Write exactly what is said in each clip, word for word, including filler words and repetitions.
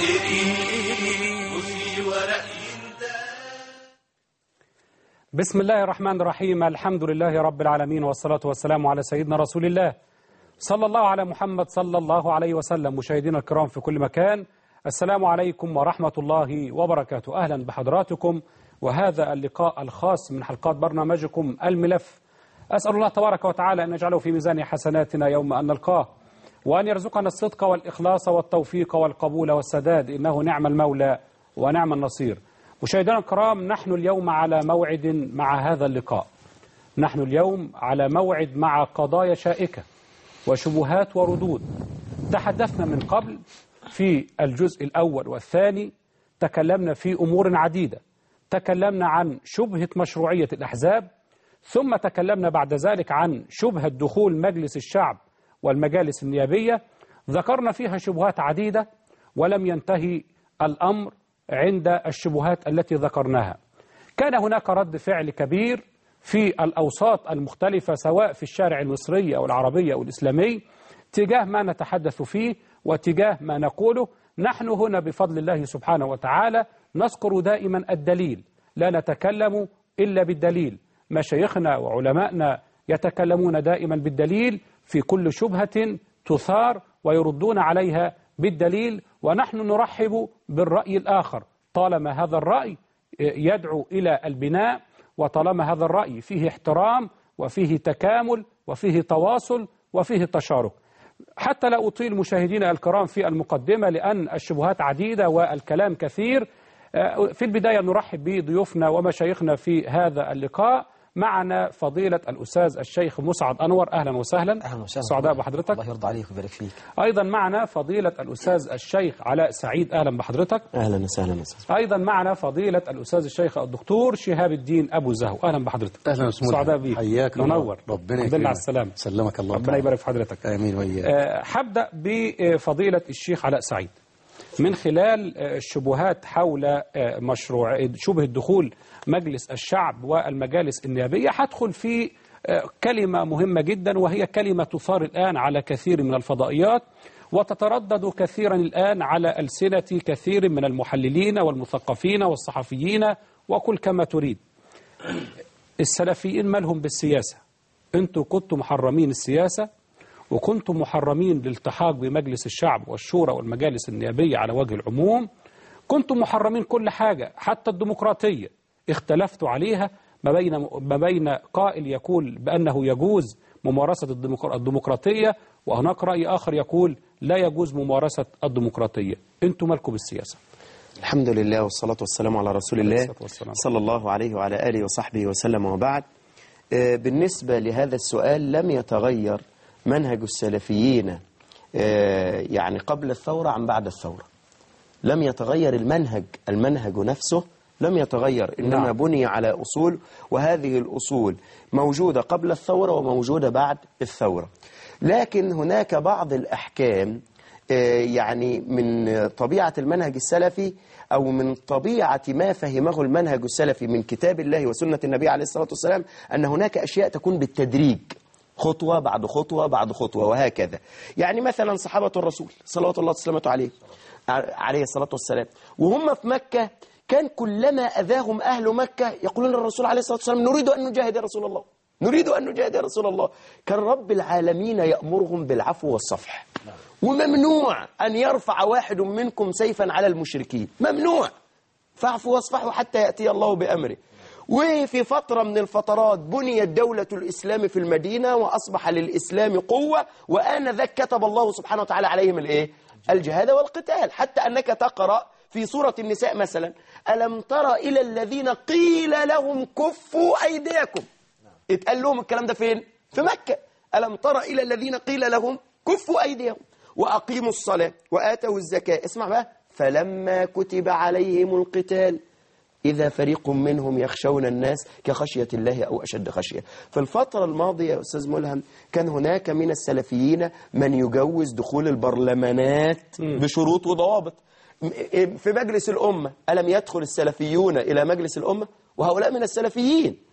بسم الله الرحمن الرحيم. الحمد لله رب العالمين، والصلاة والسلام على سيدنا رسول الله صلى الله على محمد صلى الله عليه وسلم. مشاهدينا الكرام في كل مكان، السلام عليكم ورحمة الله وبركاته. أهلا بحضراتكم، وهذا اللقاء الخاص من حلقات برنامجكم الملف. أسأل الله تبارك وتعالى أن يجعله في ميزان حسناتنا يوم أن نلقاه، وأن يرزقنا الصدق والإخلاص والتوفيق والقبول والسداد، إنه نعم المولى ونعم النصير. مشاهدينا الكرام، نحن اليوم على موعد مع هذا اللقاء. نحن اليوم على موعد مع قضايا شائكة وشبهات وردود. تحدثنا من قبل في الجزء الأول والثاني، تكلمنا في أمور عديدة. تكلمنا عن شبهة مشروعية الأحزاب، ثم تكلمنا بعد ذلك عن شبهة دخول مجلس الشعب والمجالس النيابية. ذكرنا فيها شبهات عديدة، ولم ينتهي الأمر عند الشبهات التي ذكرناها. كان هناك رد فعل كبير في الأوساط المختلفة، سواء في الشارع المصري أو العربي أو الإسلامي، تجاه ما نتحدث فيه وتجاه ما نقوله. نحن هنا بفضل الله سبحانه وتعالى نذكر دائما الدليل، لا نتكلم إلا بالدليل. مشايخنا وعلمائنا يتكلمون دائما بالدليل في كل شبهة تثار، ويردون عليها بالدليل، ونحن نرحب بالرأي الآخر طالما هذا الرأي يدعو إلى البناء، وطالما هذا الرأي فيه احترام وفيه تكامل وفيه تواصل وفيه تشارك. حتى لا أطيل مشاهدينا الكرام في المقدمة، لأن الشبهات عديدة والكلام كثير. في البداية نرحب بضيوفنا ومشايخنا في هذا اللقاء. معنا فضيلة الأستاذ الشيخ مسعد أنور، أهلا وسهلا. أهلا وسهلا، سعداء بحضرتك. الله يرضى عليك ويبارك فيك. أيضا معنا فضيلة الأستاذ الشيخ علاء سعيد، أهلا بحضرتك. أهلا وسهلا. أيضا معنا فضيلة الأستاذ الشيخ الدكتور شهاب الدين أبو زهو، أهلا بحضرتك. أهلا وسهلا، سعداء بيك، حياك منور. ربنا يكرمك على السلامة. سلمك الله، ربنا يبارك في حضرتك. آمين وإياك. أه حبدأ بفضيلة الشيخ علاء سعيد من خلال الشبهات حول مشروع شبهة دخول مجلس الشعب والمجالس النيابية. هدخل في كلمة مهمة جدا، وهي كلمة تثار الآن على كثير من الفضائيات، وتتردد كثيرا الآن على ألسنة كثير من المحللين والمثقفين والصحفيين، وكل كما تريد. السلفيين مالهم بالسياسة؟ أنتوا كنتم محرمين السياسة، وكنتم محرمين الالتحاق بمجلس الشعب والشورى والمجالس النيابية على وجه العموم. كنتم محرمين كل حاجة، حتى الديمقراطية اختلفتوا عليها، ما بين ما بين قائل يقول بأنه يجوز ممارسة الديمقراطية، وهناك رأي آخر يقول لا يجوز ممارسة الديمقراطية. أنتم مالكم بالسياسة؟ الحمد لله والصلاة والسلام على رسول الله صلى الله عليه وعلى آله وصحبه وسلم، وبعد. بالنسبة لهذا السؤال، لم يتغير منهج السلفيين يعني قبل الثورة عن بعد الثورة. لم يتغير المنهج، المنهج نفسه لم يتغير، إنما نعم. بني على أصول، وهذه الأصول موجودة قبل الثورة وموجودة بعد الثورة. لكن هناك بعض الأحكام يعني من طبيعة المنهج السلفي، أو من طبيعة ما فهمه المنهج السلفي من كتاب الله وسنة النبي عليه الصلاة والسلام، أن هناك أشياء تكون بالتدريج، خطوة بعد خطوة بعد خطوة، وهكذا. يعني مثلا صحابة الرسول صلوات الله وسلامه عليه عليه الصلاة والسلام، وهم في مكة، كان كلما أذاهم أهل مكة يقولون للرسول عليه الصلاة والسلام: نريد أن نجاهد يا رسول الله، نريد أن نجاهد يا رسول الله. كان رب العالمين يأمرهم بالعفو والصفح، وممنوع أن يرفع واحد منكم سيفا على المشركين، ممنوع. فاعفوا واصفحوا حتى يأتي الله بأمره. وفي فترة من الفترات بنيت دولة الإسلام في المدينة، وأصبح للإسلام قوة، وآنذاك كتب الله سبحانه وتعالى عليهم الإيه؟ الجهاد والقتال. حتى أنك تقرأ في سورة النساء مثلا: ألم تر إلى الذين قيل لهم كفوا أيديكم. اتقال لهم الكلام ده فين؟ في مكة. ألم تر إلى الذين قيل لهم كفوا أيديهم وأقيموا الصلاة وآتوا الزكاة. اسمع بقى: فلما كتب عليهم القتال إذا فريق منهم يخشون الناس كخشية الله أو أشد خشية. في الفترة الماضية يا أستاذ ملهم، كان هناك من السلفيين من يجوز دخول البرلمانات بشروط وضوابط. في مجلس الأمة، ألم يدخل السلفيون إلى مجلس الأمة؟ وهؤلاء من السلفيين،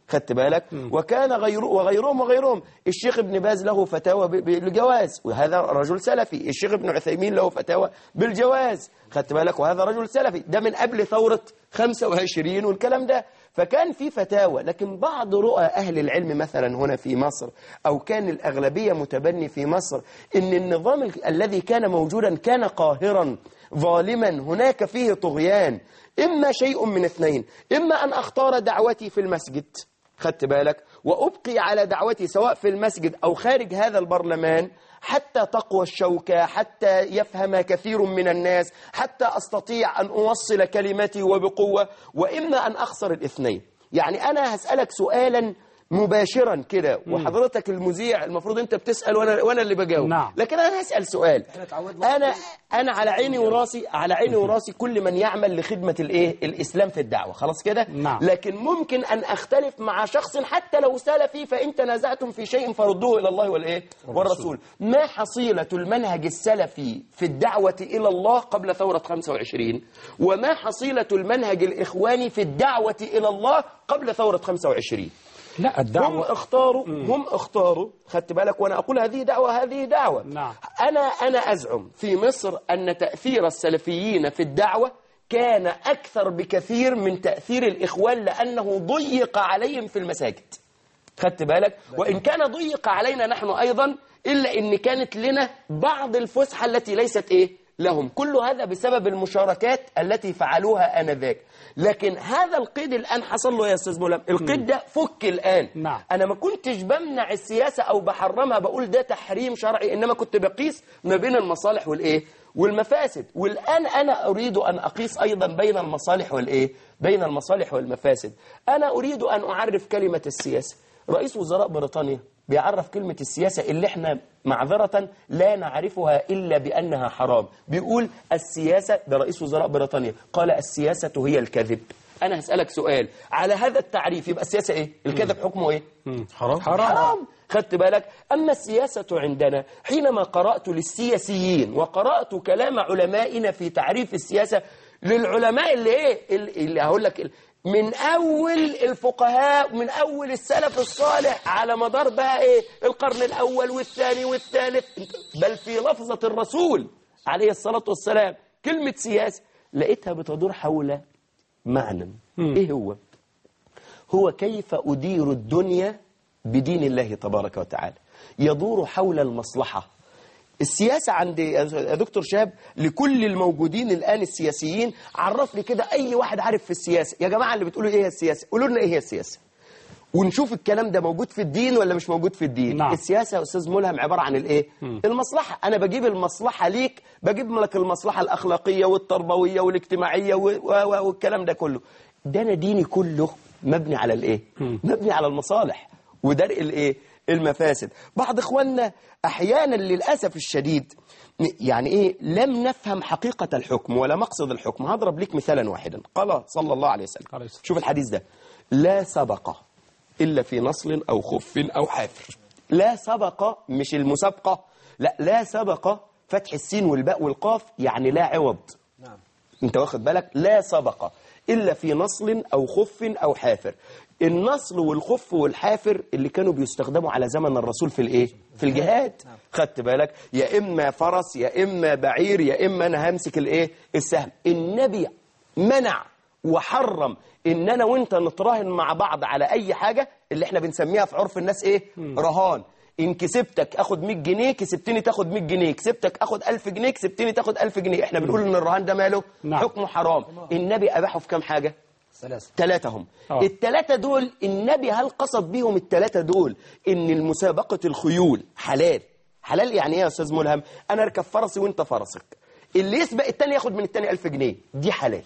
خدت بالك؟ وكان غيره وغيرهم وغيرهم. الشيخ ابن باز له فتاوى بالجواز وهذا رجل سلفي. الشيخ ابن عثيمين له فتاوى بالجواز، خدت بالك؟ وهذا رجل سلفي. ده من قبل ثورة خمسة وعشرين والكلام ده. فكان في فتاوى، لكن بعض رؤى أهل العلم مثلا هنا في مصر، أو كان الأغلبية متبني في مصر، إن النظام ال- الذي كان موجودا كان قاهرا ظالما، هناك فيه طغيان. إما شيء من اثنين، إما أن أختار دعوتي في المسجد، خدت بالك، وأبقي على دعوتي سواء في المسجد أو خارج هذا البرلمان حتى تقوى الشوكة، حتى يفهم كثير من الناس، حتى أستطيع أن أوصل كلمتي وبقوة، وإما أن أخسر الاثنين. يعني أنا هسألك سؤالا مباشرا كده، وحضرتك المذيع المفروض أنت بتسأل وأنا, وأنا اللي بجاوب. نعم. لكن أنا هسأل سؤال. أنا أنا على عيني وراسي، على عيني وراسي كل من يعمل لخدمة الإيه الإسلام في الدعوة، خلاص كده. نعم. لكن ممكن أن أختلف مع شخص حتى لو سلفي، فإن تنازعتم في شيء فردوه إلى الله والإيه والرسول. ما حصيلة المنهج السلفي في الدعوة إلى الله قبل ثورة خمسة وعشرين، وما حصيلة المنهج الإخواني في الدعوة إلى الله قبل ثورة خمسة وعشرين؟ لا الدعوة هم اختاروا مم. هم اختاروا خدت بالك، وانا اقول هذه دعوه هذه دعوه. نعم. انا انا ازعم في مصر ان تاثير السلفيين في الدعوه كان اكثر بكثير من تاثير الاخوان، لانه ضيق عليهم في المساجد، خدت بالك. وان كان ضيق علينا نحن ايضا، الا ان كانت لنا بعض الفسحه التي ليست ايه لهم. كل هذا بسبب المشاركات التي فعلوها آنذاك. لكن هذا القيد الآن حصل له يا أستاذ ملهم، القيد ده فك الآن. نعم. أنا ما كنتش بمنع السياسة أو بحرمها، بقول ده تحريم شرعي، إنما كنت بقيس ما بين المصالح والإيه والمفاسد. والآن أنا أريد أن أقيس أيضا بين المصالح والإيه بين المصالح والمفاسد. أنا أريد أن أعرف كلمة السياسة. رئيس وزراء بريطانيا بيعرف كلمة السياسة اللي احنا معذرة لا نعرفها إلا بأنها حرام. بيقول السياسة، ده رئيس وزراء بريطانيا قال السياسة هي الكذب. أنا هسألك سؤال على هذا التعريف، يبقى السياسة إيه؟ الكذب حكمه إيه؟ حرام. حرام. حرام. خدت بالك؟ أما السياسة عندنا، حينما قرأت للسياسيين وقرأت كلام علمائنا في تعريف السياسة، للعلماء اللي إيه؟ اللي هقول لك من أول الفقهاء، من أول السلف الصالح على مدار بقى إيه القرن الأول والثاني والثالث، بل في لفظة الرسول عليه الصلاة والسلام كلمة سياسة لقيتها بتدور حول معنى. إيه هو؟ هو كيف أدير الدنيا بدين الله تبارك وتعالى، يدور حول المصلحة. السياسة عند يا دكتور شاب، لكل الموجودين الآن السياسيين، عرف لي كده أي واحد عارف في السياسة. يا جماعة اللي بتقولوا إيه هي السياسة، قولوا لنا إيه هي السياسة، ونشوف الكلام ده موجود في الدين ولا مش موجود في الدين. نعم. السياسة يا أستاذ ملهم عبارة عن الإيه؟ المصلحة. أنا بجيب المصلحة ليك، بجيب لك المصلحة الأخلاقية والتربوية والاجتماعية والكلام ده كله. ده أنا ديني كله مبني على الإيه؟ مبني على المصالح ودرء الإيه؟ المفاسد. بعض إخواننا أحيانا للأسف الشديد يعني إيه لم نفهم حقيقة الحكم ولا مقصد الحكم. هضرب لك مثالا واحدا. قال صلى الله عليه وسلم، شوف الحديث ده، لا سبق إلا في نصل أو خف أو حافر. لا سبق مش المسابقة، لا لا سبق فتح السين والباء والقاف يعني لا عوض. نعم. انت واخد بالك؟ لا سبق إلا في نصل أو خف أو حافر. النصل والخف والحافر اللي كانوا بيستخدموا على زمن الرسول في الايه في الجهاد. خدت بالك؟ يا اما فرس يا اما بعير يا اما انا همسك الايه السهم. النبي منع وحرم ان انا وانت نتراهن مع بعض على اي حاجة اللي احنا بنسميها في عرف الناس ايه رهان. ان كسبتك اخد مية جنيه، كسبتني تاخد مية جنيه، كسبتك اخد ألف جنيه، كسبتني تاخد ألف جنيه. احنا بنقول ان الرهان ده ماله نعم. حكمه حرام. النبي اباحه في كام حاجة؟ ثلاثة. ثلاثة هم. أوه. الثلاثة دول النبي هل قصد بيهم الثلاثة دول ان المسابقة الخيول حلال؟ حلال يعني ايه يا استاذ ملهم؟ انا اركب فرسي وانت فرسك، اللي يسبق الثاني ياخد من الثاني ألف جنيه، دي حلال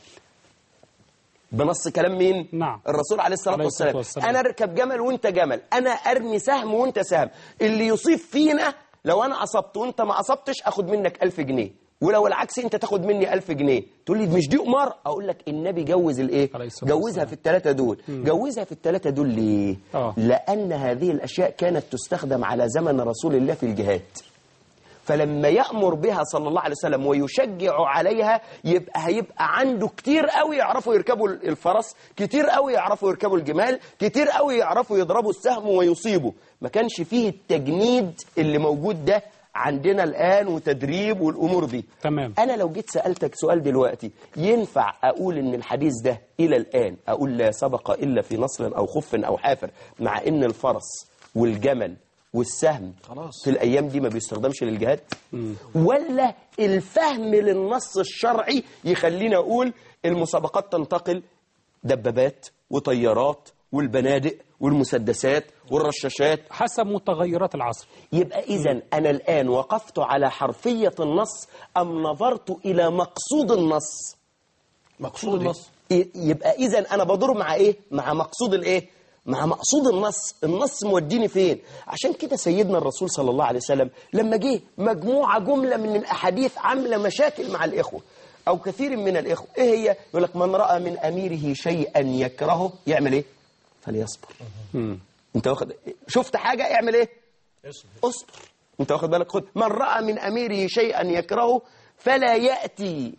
بنص كلام مين؟ نعم. الرسول عليه الصلاة عليه والسلام. والسلام. انا اركب جمل وانت جمل، انا ارمي سهم وانت سهم، اللي يصيب فينا لو انا اصبت وانت ما اصبتش اخد منك ألف جنيه، ولو العكس انت تاخد مني ألف جنيه. تقول لي مش دي قمار؟ اقول لك النبي جوز الايه؟ جوزها في الثلاثه دول. م. جوزها في الثلاثه دول ليه؟ أوه. لان هذه الاشياء كانت تستخدم على زمن رسول الله في الجهاد. فلما يأمر بها صلى الله عليه وسلم ويشجع عليها يبقى هيبقى عنده كتير قوي يعرفوا يركبوا الفرس، كتير قوي يعرفوا يركبوا الجمال، كتير قوي يعرفوا يضربوا السهم ويصيبوا. ما كانش فيه التجنيد اللي موجود ده عندنا الآن وتدريب والأمور دي. تمام. أنا لو جيت سألتك سؤال دلوقتي، ينفع أقول إن الحديث ده إلى الآن أقول لا سبق إلا في نصل أو خف أو حافر، مع إن الفرس والجمل والسهم خلاص في الأيام دي ما بيستخدمش للجهاد؟ مم. ولا الفهم للنص الشرعي يخلينا أقول المسابقات تنتقل دبابات وطيارات والبنادق والمسدسات والرشاشات حسب متغيرات العصر؟ يبقى إذن أنا الآن وقفت على حرفية النص أم نظرت إلى مقصود النص؟ مقصود النص. يبقى إذن أنا بدور مع إيه؟ مع مقصود الإيه؟ مع مقصود النص. النص موديني فين؟ عشان كده سيدنا الرسول صلى الله عليه وسلم لما جه مجموعة جملة من الأحاديث عاملة مشاكل مع الإخوة أو كثير من الإخوة، إيه هي؟ يقول لك من رأى من أميره شيئا يكرهه يعمل إيه؟ فليصبر. انت واخد شفت حاجة اعمل ايه؟ اصبر. انت واخد بالك؟ خد من رأى من أميره شيئا يكرهه فلا يأتي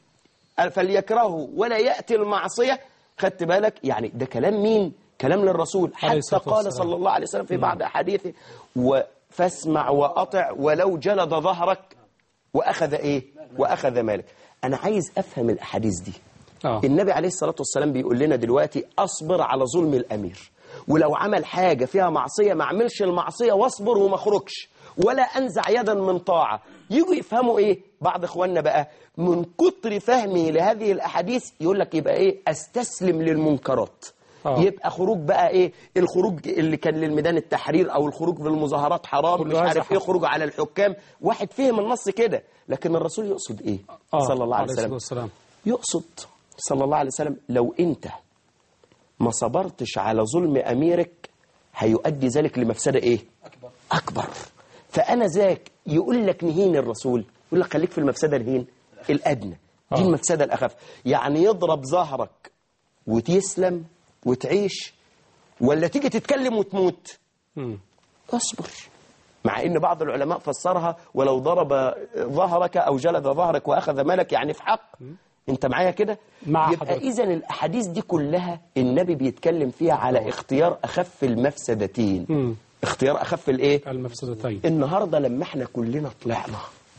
فليكرهه ولا يأتي المعصية. خدت بالك؟ يعني ده كلام مين؟ كلام للرسول. حتى قال صلى الله عليه وسلم في بعض أحاديثه فاسمع وأطع ولو جلد ظهرك وأخذ ايه؟ وأخذ مالك. أنا عايز أفهم الأحاديث دي. آه. النبي عليه الصلاة والسلام بيقول لنا دلوقتي أصبر على ظلم الأمير، ولو عمل حاجة فيها معصية ما عملش المعصية واصبر وما خرجش ولا أنزع يدا من طاعة. يجوا يفهموا إيه؟ بعض إخواننا بقى من كتر فهمه لهذه الأحاديث يقول لك يبقى إيه؟ أستسلم للمنكرات. آه. يبقى خروج بقى إيه؟ الخروج اللي كان للميدان التحرير أو الخروج في المظاهرات حرام، مش عارف إيه، خروج على الحكام. واحد فهم النص كده، لكن الرسول يقصد إيه؟ آه. صلى الله عليه وسلم. وسلم. يقصد صلى الله عليه وسلم لو أنت ما صبرتش على ظلم أميرك هيؤدي ذلك لمفسدة إيه؟ أكبر. أكبر. فأنا ذاك يقول لك نهين الرسول، يقول لك خليك في المفسدة الهين الأدنى، دي آه. المفسدة الأخف. يعني يضرب ظهرك وتسلم وتعيش، ولا تيجي تتكلم وتموت؟ م. اصبر. مع ان بعض العلماء فسرها ولو ضرب ظهرك او جلد ظهرك واخذ مالك، يعني في حق. م. انت معايا كده؟ مع يبقى اذا الاحاديث دي كلها النبي بيتكلم فيها على أوه. اختيار اخف المفسدتين. م. اختيار اخف الايه؟ المفسدتين. النهارده لما احنا كلنا طلعنا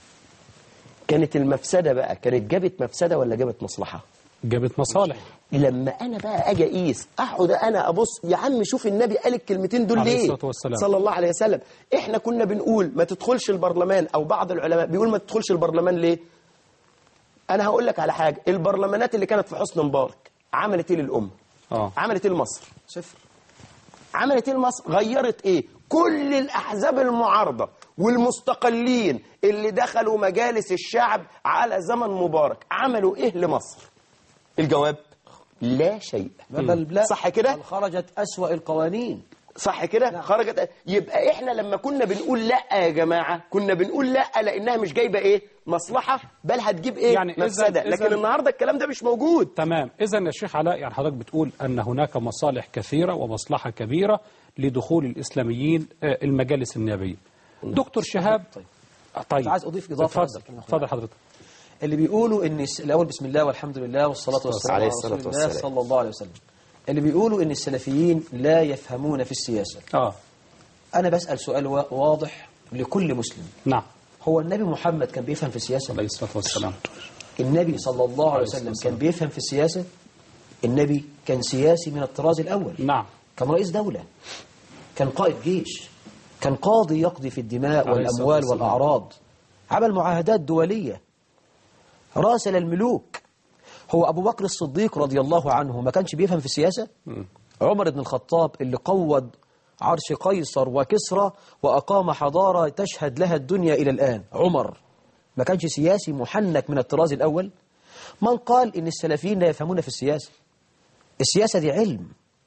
كانت المفسده بقى كانت جابت مفسده ولا جابت مصلحه؟ جابت مصالح. لما انا بقى اجي اقيس اقعد انا ابص يا عم شوف النبي قال الكلمتين دول ليه صلى الله عليه وسلم. احنا كنا بنقول ما تدخلش البرلمان، او بعض العلماء بيقول ما تدخلش البرلمان ليه؟ انا هقول لك على حاجه، البرلمانات اللي كانت في حسني مبارك عملت ايه للامه؟ اه عملت ايه لمصر؟ صفر. عملت ايه لمصر؟ غيرت ايه؟ كل الاحزاب المعارضه والمستقلين اللي دخلوا مجالس الشعب على زمن مبارك عملوا ايه لمصر؟ الجواب لا شيء. بل لا. صح كده؟ بل خرجت أسوأ القوانين. صح كده؟ نعم. خرجت. يبقى احنا لما كنا بنقول لا يا جماعة كنا بنقول لا لأنها مش جايبة ايه؟ مصلحة، بل هتجيب ايه؟ يعني مفسدة. لكن إذن النهاردة الكلام ده مش موجود. تمام. إذا يا شيخ علاء يعني حضرتك بتقول أن هناك مصالح كثيرة ومصلحة كبيرة لدخول الإسلاميين المجالس النيابية. دكتور شهاب. طيب. طيب. عايز أضيف إضافة. اتفضل حضرتك. اللي بيقولوا ان الأول بسم الله والحمد لله والصلاة والسلام على رسول الله صلى الله عليه وسلم. اللي بيقولوا ان السلفيين لا يفهمون في السياسة. آه. أنا بسأل سؤال واضح لكل مسلم. نعم. هو النبي محمد كان بيفهم في السياسة؟ عليه الصلاة والسلام. النبي صلى الله عليه وسلم كان بيفهم في السياسة؟ النبي كان سياسي من الطراز الأول. نعم. كان رئيس دولة، كان قائد جيش، كان قاضي يقضي في الدماء والأموال والأعراض، عمل معاهدات دولية، راسل الملوك. هو أبو بكر الصديق رضي الله عنه ما كانش بيفهم في السياسة؟ م. عمر بن الخطاب اللي قوض عرش قيصر وكسرى وأقام حضارة تشهد لها الدنيا إلى الآن، عمر ما كانش سياسي محنك من الطراز الأول؟ من قال إن السلفيين لا يفهمون في السياسة؟ السياسة دي علم،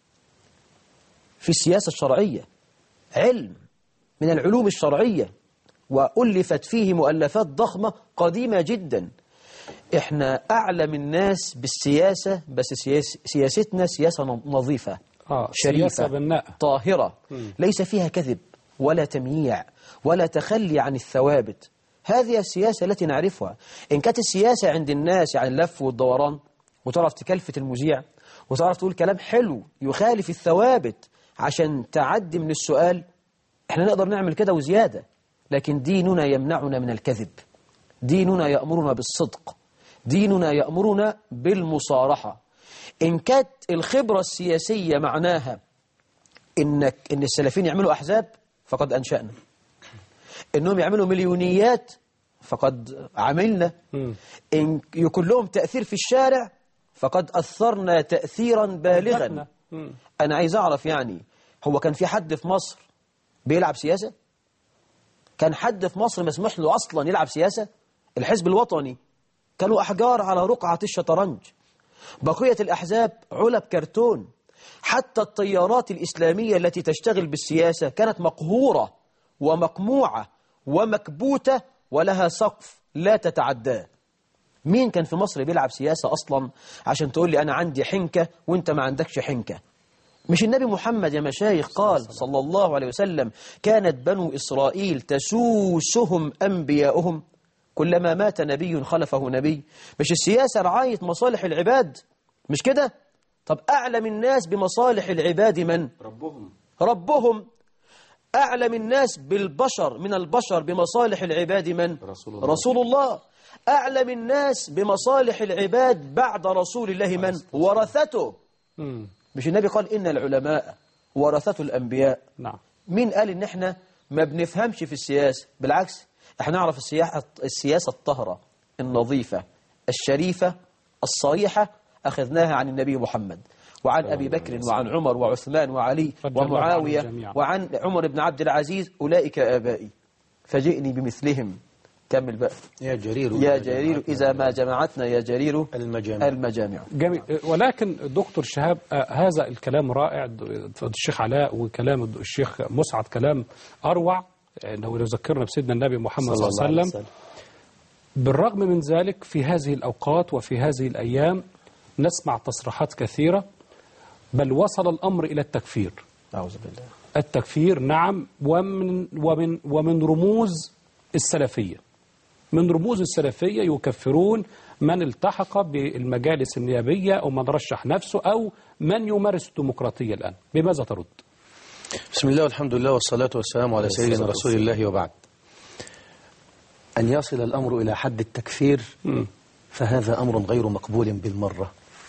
في السياسة الشرعية علم من العلوم الشرعية، وألفت فيه مؤلفات ضخمة قديمة جدا. احنا أعلم الناس بالسياسة، بس سياس سياستنا سياسة نظيفة آه شريفة سياسة بناء طاهرة، م. ليس فيها كذب ولا تمييع ولا تخلي عن الثوابت. هذه السياسة التي نعرفها. إن كانت السياسة عند الناس يعني اللف والدوران، وتعرف تكلفة المذيع، وتعرف تقول كلام حلو يخالف الثوابت عشان تعدي من السؤال، احنا نقدر نعمل كده وزيادة. لكن ديننا يمنعنا من الكذب، ديننا يأمرنا بالصدق، ديننا يأمرنا بالمصارحة. إن كانت الخبرة السياسية معناها إنك إن السلفيين يعملوا أحزاب فقد أنشأنا، إنهم يعملوا مليونيات فقد عملنا، إن يكون لهم تأثير في الشارع فقد أثرنا تأثيرا بالغا. أنا عايز أعرف يعني هو كان في حد في مصر بيلعب سياسة؟ كان حد في مصر مسموح له أصلا يلعب سياسة؟ الحزب الوطني كانوا أحجار على رقعة الشطرنج، بقية الأحزاب علب كرتون، حتى التيارات الإسلامية التي تشتغل بالسياسة كانت مقهورة ومقموعة ومكبوتة ولها سقف لا تتعداه. مين كان في مصر بيلعب سياسة أصلا عشان تقول لي أنا عندي حنكة وإنت ما عندكش حنكة؟ مش النبي محمد يا مشايخ قال صلى الله عليه وسلم كانت بنو إسرائيل تسوسهم أنبياؤهم، كلما مات نبي خلفه نبي. مش السياسة رعاية مصالح العباد؟ مش كده؟ طب أعلم الناس بمصالح العباد من؟ ربهم. ربهم. أعلم الناس بالبشر من البشر بمصالح العباد من؟ رسول الله. رسول الله. أعلم الناس بمصالح العباد بعد رسول الله من؟ ورثته. مم. مش النبي قال إن العلماء ورثة الأنبياء؟ نعم. مين قال إن إحنا ما بنفهمش في السياسة؟ بالعكس إحنا نعرف السياسة السياسة الطهرة النظيفة الشريفة الصريحة أخذناها عن النبي محمد وعن أبي بكر وعن عمر وعثمان وعلي ومعاوية وعن عمر بن عبد العزيز، أولئك آبائي فجئني بمثلهم. كمل بقى. يا جرير يا جرير إذا ما جمعتنا يا جرير المجامع, المجامع. جميل. ولكن دكتور شهاب آه هذا الكلام رائع، الشيخ علاء وكلام الشيخ مسعد كلام أروع، أنه يذكرنا بسيدنا النبي محمد صلى الله عليه وسلم. بالرغم من ذلك في هذه الأوقات وفي هذه الأيام نسمع تصريحات كثيرة، بل وصل الأمر إلى التكفير. أعوذ بالله. التكفير نعم، ومن, ومن, ومن رموز السلفية، من رموز السلفية يكفرون من التحق بالمجالس النيابية أو من رشح نفسه أو من يمارس الديمقراطية الآن. بماذا ترد؟ بسم الله والحمد لله والصلاة والسلام على سيدنا رسول الله وبعد. أن يصل الأمر إلى حد التكفير م. فهذا أمر غير مقبول بالمرة.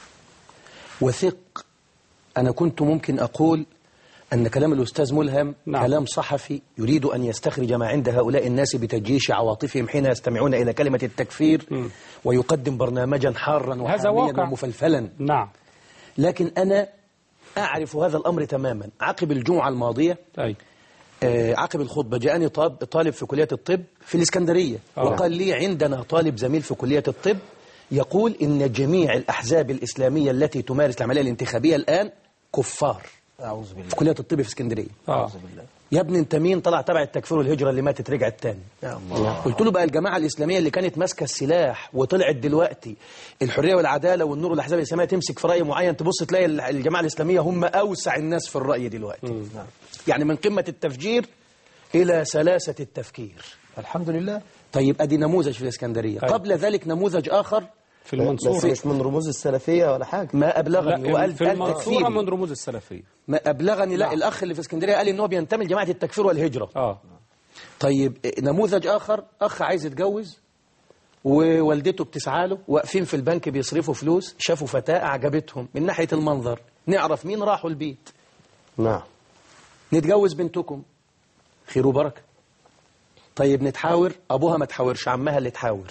وثق، أنا كنت ممكن أقول أن كلام الأستاذ ملهم نعم. كلام صحفي يريد أن يستخرج ما عند هؤلاء الناس بتجيش عواطفهم حين يستمعون إلى كلمة التكفير م. ويقدم برنامجا حارا وحاميا ومفلفلا نعم. لكن أنا أعرف هذا الأمر تماما. عقب الجمعة الماضية أي. آه عقب الخطبة جاءني طالب في كلية الطب في الإسكندرية أوه. وقال لي عندنا طالب زميل في كلية الطب يقول إن جميع الأحزاب الإسلامية التي تمارس العملية الانتخابية الآن كفار. أعوذ بالله. في كلية الطب في اسكندرية. أعوذ بالله. يا ابني انت مين؟ طلع تبع التكفير والهجرة اللي ماتت رجعت تاني. قلت له بقى الجماعة الإسلامية اللي كانت ماسكة السلاح وطلعت دلوقتي الحرية والعدالة والنور والأحزاب الإسلامية تمسك في رأي معين، تبص تلاقي الجماعة الإسلامية هم أوسع الناس في الرأي دلوقتي. م. يعني من قمة التفجير إلى سلاسة التفكير. الحمد لله. طيب أدي نموذج في الإسكندرية. طيب. قبل ذلك نموذج آخر في المنصورة. مش من رموز السلفية ولا حاجة. ما أبلغني وقال في المنصورة من رموز السلفية. ما أبلغني لا, لا الأخ اللي في اسكندرية قال إنه بينتمي لجماعة التكفير والهجرة. آه. طيب نموذج آخر، أخ عايز يتجوز ووالدته بتسعى له، واقفين في البنك بيصرفوا فلوس، شافوا فتاة أعجبتهم من ناحية المنظر، نعرف مين راحوا البيت. نعم. نتجوز بنتكم، خير وبركة. طيب نتحاور، أبوها ما تحاورش، عمها اللي تحاور.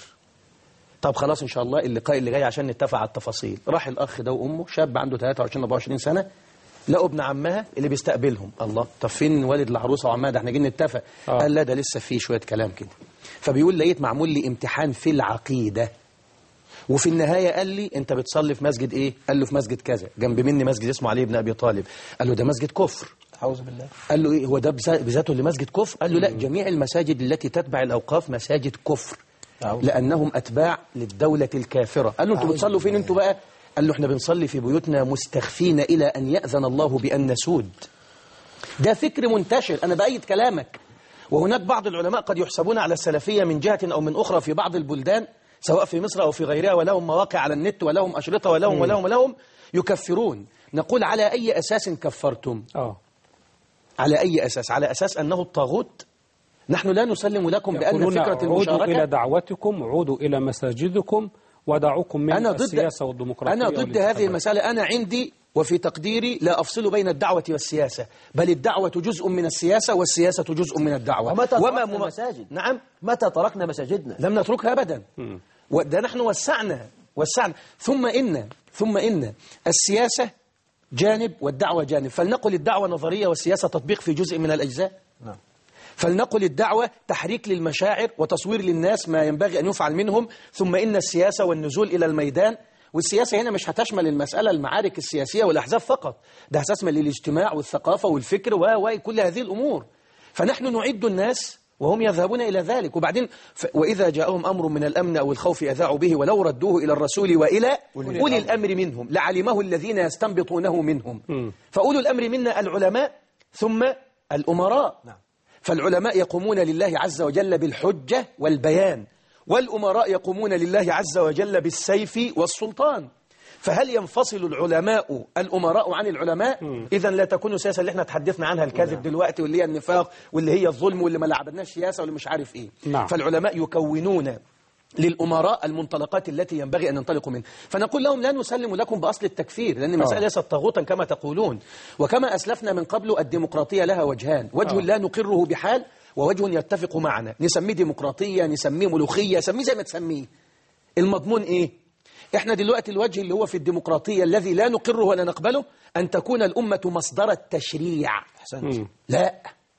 طب خلاص إن شاء الله اللقاء اللي جاي عشان نتفق على التفاصيل. راح الأخ ده وأمه، شاب عنده ثلاثة وعشرين أربعة وعشرين سنة، لقوا ابن عمها اللي بيستقبلهم. الله، طب فين والد العروسة وعمها؟ ده احنا جايين نتفق. آه. قال لا ده لسه فيه شوية كلام كده. فبيقول لقيت معمول لي امتحان في العقيدة، وفي النهاية قال لي أنت بتصلي في مسجد إيه؟ قال له في مسجد كذا، جنب مني مسجد اسمه علي بن أبي طالب. قال له ده مسجد كفر. أعوذ بالله. قال له إيه هو ده بذاته اللي مسجد كفر؟ قال له لا، جميع المساجد التي تتبع الأوقاف مساجد كفر، لأنهم أتباع للدولة الكافرة. قال له أنتوا بتصلوا فين أنتوا بقى؟ قال له احنا بنصلي في بيوتنا مستخفين إلى أن يأذن الله بأن نسود. ده فكر منتشر، أنا بأيد كلامك. وهناك بعض العلماء قد يحسبون على السلفية من جهة أو من أخرى في بعض البلدان سواء في مصر أو في غيرها، ولهم مواقع على النت ولهم أشرطة ولهم ولهم ولهم يكفرون. نقول على أي أساس كفرتم؟ آه. على أي أساس؟ على أساس أنه الطاغوت؟ نحن لا نسلم لكم بأن فكرة عودوا المشاركة إلى دعوتكم، عودوا إلى مساجدكم، ودعوكم من أنا ضد السياسة والديمقراطية. أنا ضد هذه المسألة. أنا عندي وفي تقديري لا أفصل بين الدعوة والسياسة، بل الدعوة جزء من السياسة والسياسة جزء من الدعوة. ومتى وما تركنا مم... المساجد؟ نعم، متى تركنا مساجدنا؟ لم نتركها أبدا. وده نحن وسعنا وسعنا ثم إن ثم إن السياسة جانب والدعوة جانب، فلنقل الدعوة نظرية والسياسة تطبيق في جزء من الأجزاء. نعم. فلنقل الدعوة تحريك للمشاعر وتصوير للناس ما ينبغي أن يفعل منهم، ثم إن السياسة والنزول إلى الميدان. والسياسة هنا مش هتشمل المسألة المعارك السياسية والأحزاب فقط، ده هتشمل الاجتماع والثقافة والفكر وكل هذه الأمور. فنحن نعد الناس وهم يذهبون إلى ذلك. وبعدين ف... وإذا جاءهم أمر من الأمن أو الخوف أذاعوا به ولو ردوه إلى الرسول وإلى أولي الأمر منهم لعلمه الذين يستنبطونه منهم. فأولو الأمر منا العلماء ثم الأمراء. نعم. فالعلماء يقومون لله عز وجل بالحجة والبيان، والأمراء يقومون لله عز وجل بالسيف والسلطان. فهل ينفصل العلماء الأمراء عن العلماء؟ إذا لا تكون السياسة اللي احنا تحدثنا عنها الكذب دلوقتي، واللي هي النفاق، واللي هي الظلم، واللي ما لعبناش سياسة، واللي مش عارف إيه. نعم. فالعلماء يكونون للأمراء المنطلقات التي ينبغي أن ينطلقوا منها. فنقول لهم لا نسلم لكم بأصل التكفير، لأن المسألة ليست طاغوتا كما تقولون. وكما أسلفنا من قبل الديمقراطية لها وجهان، وجه لا نقره بحال، ووجه يتفق معنا. نسميه ديمقراطية، نسميه ملوخية، سميه زي ما تسميه. المضمون إيه؟ إحنا دلوقتي الوجه اللي هو في الديمقراطية الذي لا نقره ولا نقبله أن تكون الأمة مصدر التشريع. أحسنت. لا،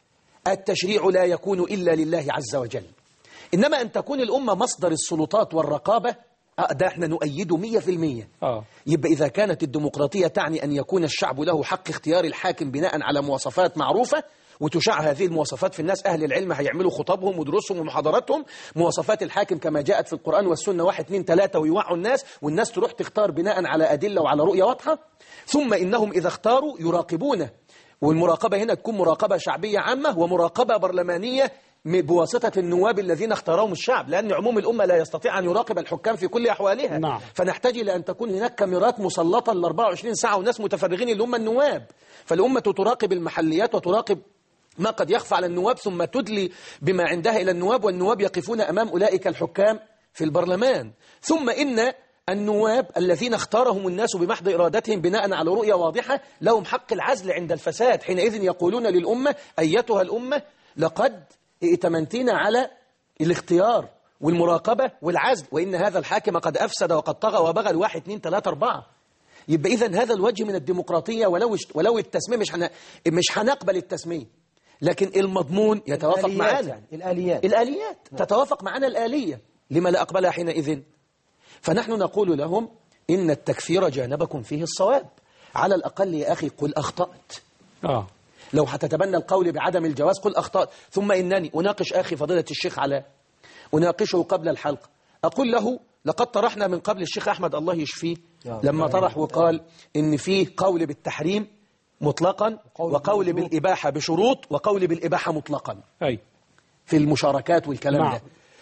التشريع لا يكون إلا لله عز وجل، إنما أن تكون الأمة مصدر السلطات والرقابة ده احنا نؤيده مية في المية. آه. يبقى إذا كانت الديمقراطية تعني أن يكون الشعب له حق اختيار الحاكم بناء على مواصفات معروفة، وتشاع هذه المواصفات في الناس، أهل العلم هيعملوا خطبهم ودروسهم ومحاضراتهم، مواصفات الحاكم كما جاءت في القرآن والسنة واحد اثنين ثلاثة، ويوعوا الناس، والناس تروح تختار بناء على أدلة وعلى رؤية واضحة. ثم إنهم إذا اختاروا يراقبونه، والمراقبة هنا تكون مراقبة شعبية عامة ومراقبة برلمانية بواسطة النواب الذين اختارهم الشعب، لأن عموم الأمة لا يستطيع أن يراقب الحكام في كل أحوالها. نعم. فنحتاج إلى أن تكون هناك كاميرات مسلطة ل أربعة وعشرين ساعة وناس متفرغين اللي هم النواب. فالأمة تراقب المحليات وتراقب ما قد يخفى على النواب، ثم تدلي بما عندها إلى النواب، والنواب يقفون أمام أولئك الحكام في البرلمان. ثم إن النواب الذين اختارهم الناس بمحض إرادتهم بناء على رؤية واضحة لهم حق العزل عند الفساد. حينئذ يقولون للأمة أيتها الأمة لقد ائتمنتين على الاختيار والمراقبة والعزل، وإن هذا الحاكم قد أفسد وقد طغى وبغى الواحد اثنين ثلاثة أربعة. يبقى إذن هذا الوجه من الديمقراطية، ولو ولو التسمية مش حن... مش هنقبل التسمية، لكن المضمون يتوافق معنا. يعني الآليات الآليات تتوافق معنا الآلية، لما لا أقبلها حينئذ؟ فنحن نقول لهم إن التكفير جانبكم فيه الصواب، على الأقل يا أخي قل أخطأت. آه. لو هتتبنى القول بعدم الجواز قل أخطأت. ثم إنني أناقش أخي فضيلة الشيخ علاء، أناقشه قبل الحلقة، أقول له لقد طرحنا من قبل الشيخ أحمد الله يشفيه لما طرح وقال إن فيه قول بالتحريم مطلقا وقول بالإباحة بشروط وقول بالإباحة مطلقا أي في المشاركات والكلام نعم. ده.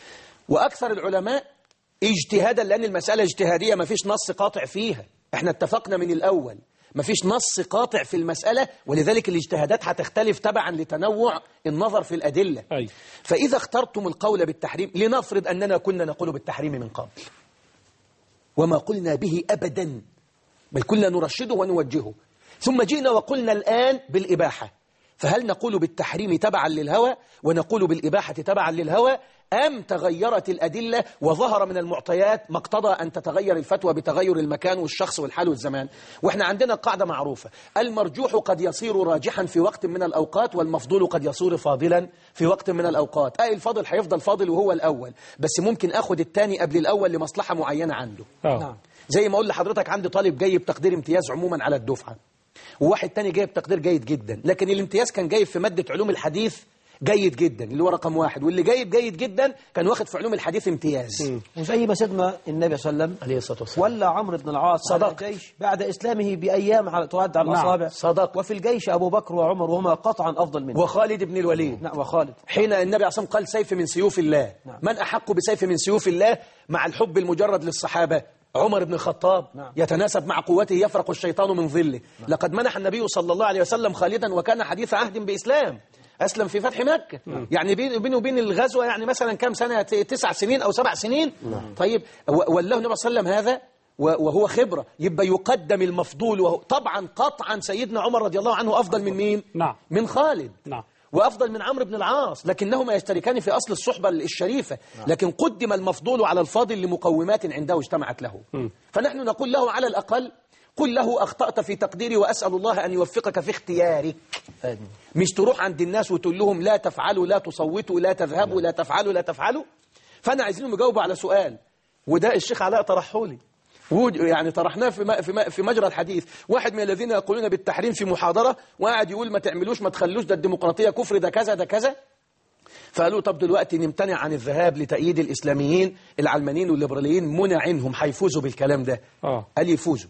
وأكثر العلماء اجتهادا، لأن المسألة اجتهادية ما فيش نص قاطع فيها، احنا اتفقنا من الأول ما فيش نص قاطع في المسألة، ولذلك الاجتهادات هتختلف تبعا لتنوع النظر في الأدلة. أي. فإذا اخترتم القول بالتحريم، لنفرض أننا كنا نقول بالتحريم من قبل وما قلنا به أبدا، بل كنا نرشده ونوجهه، ثم جئنا وقلنا الآن بالإباحة، فهل نقول بالتحريم تبعا للهوى ونقول بالإباحة تبعا للهوى، أم تغيرت الأدلة وظهر من المعطيات ما اقتضى أن تتغير الفتوى بتغير المكان والشخص والحال والزمان؟ وإحنا عندنا قاعدة معروفة، المرجوح قد يصير راجحا في وقت من الأوقات، والمفضول قد يصير فاضلا في وقت من الأوقات. أي الفاضل هيفضل فاضل وهو الأول، بس ممكن أخد الثاني قبل الأول لمصلحة معينة عنده. آه. زي ما أقول لحضرتك عندي طالب جايب تقدير امتياز عموما على الدفعة، وواحد تاني جايب تقدير جيد جدا، لكن الامتياز كان جايب في مادة علوم الحديث جيد جدا اللي هو رقم واحد، واللي جايب جيد جدا كان واخد في علوم الحديث امتياز. وزي ما سيدنا النبي صلى الله عليه وسلم عليه الصلاة والسلام ولا عمرو بن العاص صدق. على الجيش بعد إسلامه بأيام على تعد على الأصابع. صدق. وفي الجيش أبو بكر وعمر وهما قطعا أفضل منه، وخالد بن الوليد. نعم وخالد. حين النبي عليه الصلاة والسلام قال سيف من سيوف الله، نعم. من أحق بسيف من سيوف الله مع الحب المجرد للصحابة؟ عمر بن الخطاب. نعم. يتناسب مع قوته يفرق الشيطان من ظله. نعم. لقد منح النبي صلى الله عليه وسلم خالدا وكان حديث عهد بإسلام، أسلم في فتح مكة. نعم. يعني بينه وبين الغزوة يعني مثلا كم سنة، تسع سنين أو سبع سنين. نعم. طيب والله النبي صلى الله عليه وسلم هذا وهو خبرة، يبقى يقدم المفضول، وهو طبعا قطعا سيدنا عمر رضي الله عنه أفضل من مين؟ نعم. من خالد. نعم. وأفضل من عمرو بن العاص، لكنهما يشتركان في أصل الصحبة الشريفة. نعم. لكن قدم المفضول على الفاضل لمقومات عنده اجتمعت له. م. فنحن نقول له على الأقل قل له أخطأت في تقديري وأسأل الله أن يوفقك في اختيارك. آمين. مش تروح عند الناس وتقول لهم لا تفعلوا لا تصوتوا لا تذهبوا لا تفعلوا لا تفعلوا. فأنا عايزينهم يجاوبوا على سؤال، وده الشيخ علاء طرحه لي، يعني طرحناه في في في مجرى الحديث. واحد من الذين يقولون بالتحريم في محاضرة وقاعد يقول ما تعملوش ما تخلوش، ده الديمقراطية كفر، ده كذا ده كذا. فقالوا طب دلوقتي نمتنع عن الذهاب لتأييد الإسلاميين العلمانيين والليبراليين، منعنهم هيفوزوا بالكلام ده. آه. قال يفوزوا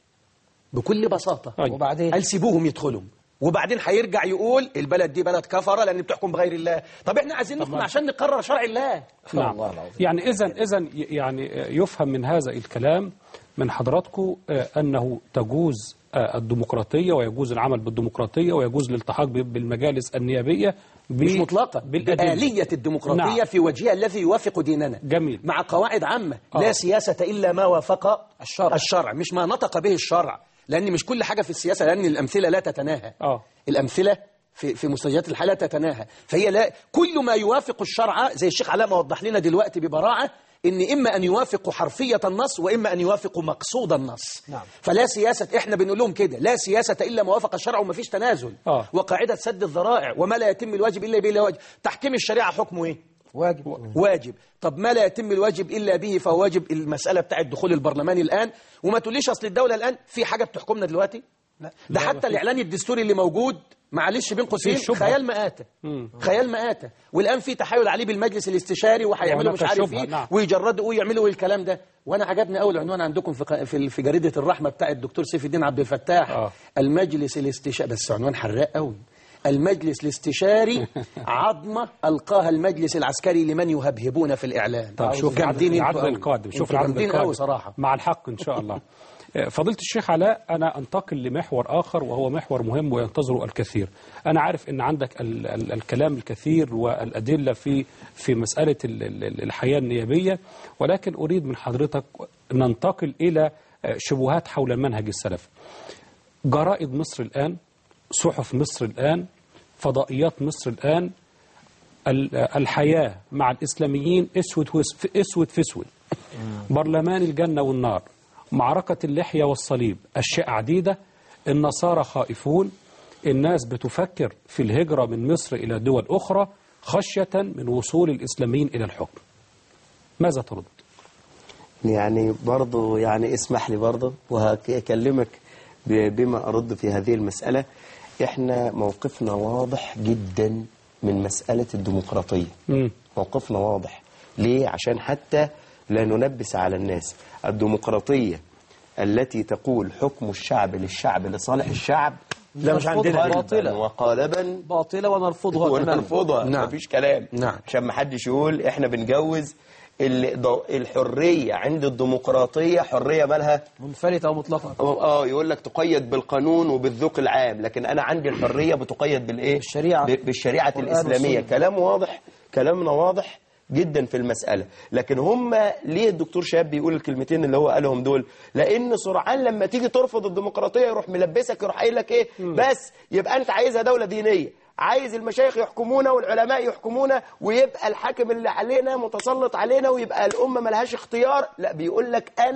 بكل بساطة. أي. وبعدين قال سيبوهم يدخلوا، وبعدين هيرجع يقول البلد دي بلد كفرة لأن بتحكم بغير الله. طب احنا عايزين نحكم عشان نقرر شرع الله. نعم. الله يعني إذن إذن يعني يفهم من هذا الكلام من حضراتكم أنه تجوز الديمقراطية ويجوز العمل بالديمقراطية ويجوز الالتحاق بالمجالس النيابية مش مطلقة بآلية الديمقراطية. نعم. في وجهها الذي يوافق ديننا. جميل. مع قواعد عامة. آه. لا سياسة إلا ما وافق الشرع. الشرع مش ما نطق به الشرع، لأن مش كل حاجة في السياسة، لأن الأمثلة لا تتناهى. آه. الأمثلة في في مستجدات الحياة لا تتناهى، فهي لا كل ما يوافق الشرع زي الشيخ علاء ما وضح لنا دلوقتي ببراعة، إن إما أن يوافق حرفية النص وإما أن يوافق مقصود النص. نعم. فلا سياسة، إحنا بنقول لهم كده لا سياسة إلا ما وافق الشرع وما فيش تنازل. آه. وقاعدة سد الذرائع وما لا يتم الواجب إلا به لا واجب. تحكيم الشريعة حكمه إيه؟ واجب. واجب. طب ما لا يتم الواجب إلا به فهو واجب. المسألة بتاعة دخول البرلمان الآن، وما تقوليش أصل الدولة الآن في حاجة بتحكمنا دلوقتي. لا. ده لا حتى الإعلان الدستوري اللي موجود معلش بين قوسين خيال مآتة. خيال مآتة. والآن في تحايل عليه بالمجلس الاستشاري وهيعملوا مش عارف ايه. نعم. ويجردوا ويعملوا الكلام ده. وانا عجبني اول عنوان عندكم في في, في جريدة الرحمة بتاع الدكتور سيف الدين عبد الفتاح. آه. المجلس الاستشاري، بس عنوان حراق قوي. المجلس الاستشاري عظمة ألقاها المجلس العسكري لمن يهبهبون في الإعلام. طب شوف العدد القادم، شوف العدد القادم صراحة مع الحق إن شاء الله. فضيلة الشيخ علاء، أنا أنتقل لمحور آخر وهو محور مهم وينتظره الكثير. أنا عارف أن عندك ال ال الكلام الكثير والأدلة في في مسألة ال ال الحياة النيابية، ولكن أريد من حضرتك ننتقل إلى شبهات حول المنهج السلفي. جرائد مصر الآن، صحف مصر الآن، فضائيات مصر الآن، الحياة مع الإسلاميين أسود أسود في أسود، برلمان الجنة والنار، معركة اللحية والصليب، أشياء عديدة. النصارى خائفون، الناس بتفكر في الهجرة من مصر إلى دول أخرى خشية من وصول الإسلاميين إلى الحكم. ماذا ترد؟ يعني برضو يعني اسمح لي برضو وهكلمك بما أرد في هذه المسألة. إحنا موقفنا واضح جدا من مسألة الديمقراطية. م. موقفنا واضح. ليه؟ عشان حتى لا ننبس على الناس. الديمقراطية التي تقول حكم الشعب للشعب لصالح الشعب لا مش عندنا، باطلة وقالبا باطلة ونرفضها ونرفضها. نعم. مفيش كلام. نعم. عشان ما حدش يقول احنا بنجوز الحرية عند الديمقراطية حرية مالها منفلتة أو مطلقة. اه يقول لك تقيد بالقانون وبالذوق العام، لكن أنا عندي الحرية بتقيد بالإيه؟ بالشريعة. بالشريعة الإسلامية. كلام واضح، كلامنا واضح جدا في المسألة. لكن هم ليه الدكتور شاب بيقول الكلمتين اللي هو قالهم دول؟ لأن سرعان لما تيجي ترفض الديمقراطية يروح ملبسك، يروح قايل لك إيه؟ بس يبقى أنت عايزها دولة دينية، عايز المشايخ يحكمونا والعلماء يحكمونا ويبقى الحاكم اللي علينا متسلط علينا ويبقى الأمة ملهاش اختيار. لا، بيقول لك أنا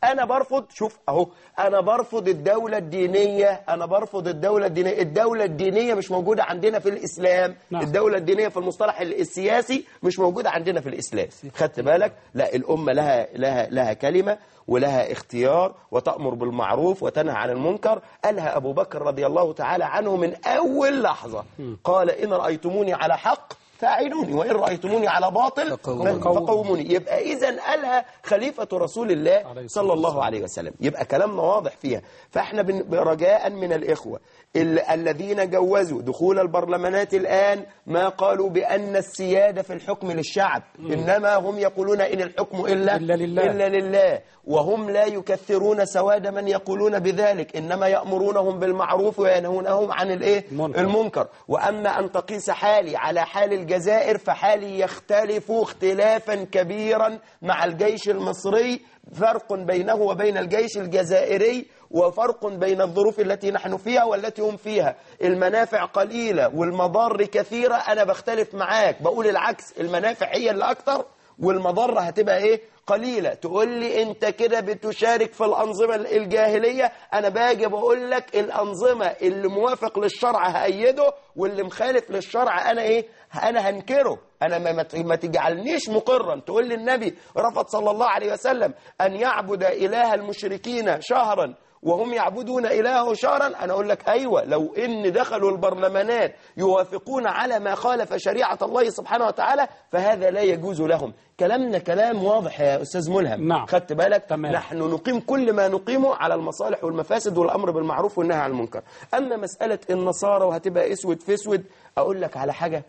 أنا برفض، شوف أهو، أنا برفض الدولة الدينية، أنا برفض الدولة الدينية. الدولة الدينية مش موجودة عندنا في الإسلام. نعم. الدولة الدينية في المصطلح السياسي مش موجودة عندنا في الإسلام. خدت بالك؟ لا، الأمة لها لها لها كلمة ولها اختيار، وتأمر بالمعروف وتنهى عن المنكر. قالها أبو بكر رضي الله تعالى عنه من أول لحظة، قال إن رأيتموني على حق فاعلوني، وإن رأيتموني على باطل فقوموني. يبقى إذن قالها خليفة رسول الله صلى الله عليه وسلم. يبقى كلامنا واضح فيها. فإحنا رجاء من الإخوة الذين جوزوا دخول البرلمانات الآن ما قالوا بأن السيادة في الحكم للشعب، إنما هم يقولون إن الحكم إلا, إلا, لله. إلا لله. وهم لا يكثرون سواد من يقولون بذلك، إنما يأمرونهم بالمعروف وينهونهم عن الإيه؟ المنكر. وأما أن تقيس حالي على حال الجزائر فحالي يختلف اختلافا كبيرا مع الجيش المصري، فرق بينه وبين الجيش الجزائري، وفرق بين الظروف التي نحن فيها والتي هم فيها. المنافع قليلة والمضار كثيرة. أنا بختلف معاك، بقول العكس، المنافع هي اللي أكتر والمضرة هتبقى إيه؟ قليلة. تقول لي أنت كده بتشارك في الأنظمة الجاهلية. أنا باجي بقول لك الأنظمة اللي موافق للشرع هأيده، واللي مخالف للشرع أنا إيه؟ أنا هنكره. أنا ما, ما تجعلنيش مقرا تقول لي النبي رفض صلى الله عليه وسلم أن يعبد إله المشركين شهرا وهم يعبدون إلهه شهرا. أنا أقول لك أيوة، لو إن دخلوا البرلمانات يوافقون على ما خالف شريعة الله سبحانه وتعالى فهذا لا يجوز لهم. كلامنا كلام واضح يا أستاذ ملهم. نعم. خدت بالك؟ تمام. نحن نقيم كل ما نقيمه على المصالح والمفاسد والأمر بالمعروف والنهي عن المنكر. أما مسألة النصارى وهتبقى أسود في أسود، أقول لك على حاجة،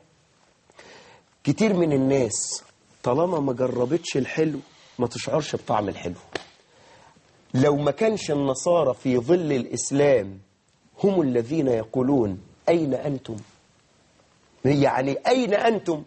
كتير من الناس طالما ما جربتش الحلو ما تشعرش بطعم الحلو. لو ما كانش النصارى في ظل الإسلام هم الذين يقولون أين أنتم، يعني أين أنتم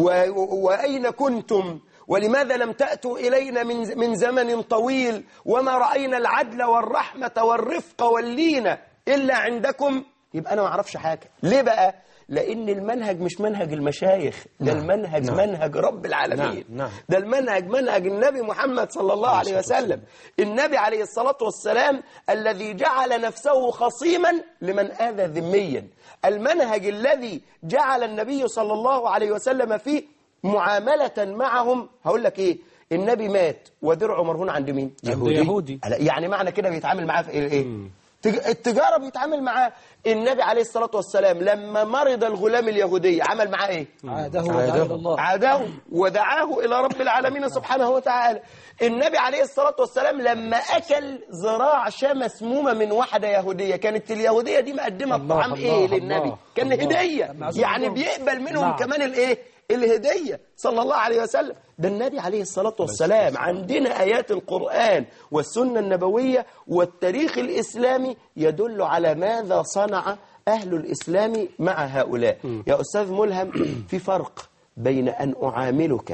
وأين كنتم ولماذا لم تأتوا إلينا من من زمن طويل وما رأينا العدل والرحمة والرفق واللينة إلا عندكم، يبقى أنا ما أعرفش حاجة. ليه بقى؟ لأن المنهج مش منهج المشايخ، ده نعم. المنهج نعم. منهج رب العالمين. نعم. نعم. ده المنهج منهج النبي محمد صلى الله عليه وسلم. النبي عليه الصلاة والسلام الذي جعل نفسه خصيما لمن آذى ذميا. المنهج الذي جعل النبي صلى الله عليه وسلم فيه معاملة معهم. هقول لك إيه، النبي مات ودرعه مرهون عند مين؟ يهودي, يهودي. يعني معنى كده بيتعامل معاه في إيه؟ التجارة بيتعامل معاه. النبي عليه الصلاة والسلام لما مرض الغلام اليهودي عمل معاه ايه؟ عاده ودعاه إلى الله، عاده ودعاه إلى رب العالمين سبحانه وتعالى. النبي عليه الصلاة والسلام لما أكل ذراع شاة مسمومة من واحدة يهودية، كانت اليهودية دي مقدمة الطعام ايه للنبي؟ كان هدية، يعني بيقبل منهم نعم. كمان الايه؟ الهدية صلى الله عليه وسلم. ده النبي عليه الصلاة والسلام. عندنا آيات القرآن والسنة النبوية والتاريخ الإسلامي يدل على ماذا صنع أهل الإسلام مع هؤلاء. م. يا أستاذ ملهم، في فرق بين أن أعاملك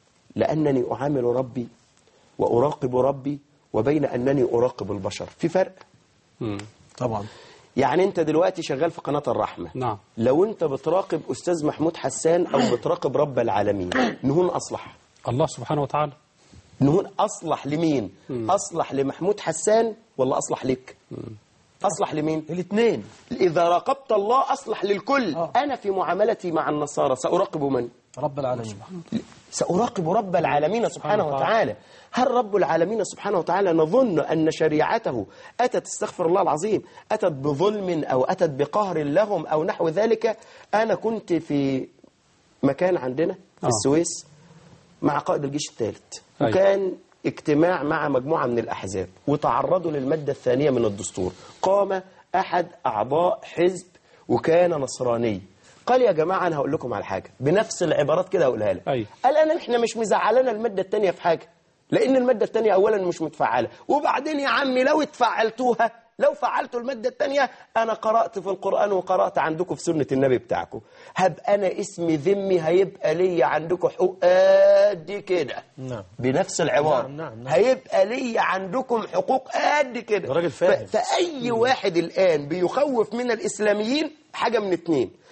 لأنني أعامل ربي وأراقب ربي وبين أنني أراقب البشر. في فرق. م. طبعا. يعني انت دلوقتي شغال في قناة الرحمة. نعم. لو انت بتراقب أستاذ محمود حسان أو بتراقب رب العالمين، نهون أصلح الله سبحانه وتعالى. نهون أصلح لمين؟ م. أصلح لمحمود حسان ولا أصلح لك؟ م. أصلح لمين؟ الاثنين. إذا راقبت الله أصلح للكل. آه. أنا في معاملتي مع النصارى سأراقب من؟ رب العالمين. سأراقب رب العالمين سبحانه وتعالى. هل رب العالمين سبحانه وتعالى نظن أن شريعته أتت، استغفر الله العظيم، أتت بظلم أو أتت بقهر لهم أو نحو ذلك؟ أنا كنت في مكان عندنا في آه. السويس مع قائد الجيش الثالث، وكان اجتماع مع مجموعة من الأحزاب وتعرضوا للمادة الثانية من الدستور. قام أحد أعضاء حزب وكان نصراني، قال يا جماعة أنا هقول لكم على حاجة بنفس العبارات كده هقولها لك. أي. قال أنا إحنا مش مزعلنا المادة الثانية في حاجة، لأن المادة الثانية أولا مش متفعلة، وبعدين يا عمي لو اتفعلتوها، لو فعلتوا المادة الثانية، أنا قرأت في القرآن وقرأت عندكم في سنة النبي بتاعكم، هبقى أنا اسمي ذمي، هيبقى لي عندكم حقوق قد كده. نعم. بنفس العبارة. نعم نعم نعم. هيبقى لي عندكم حقوق قد كده. راجل فاهم. فأي واحد الآن بيخوف من الإسلاميين حاجة من اتنين،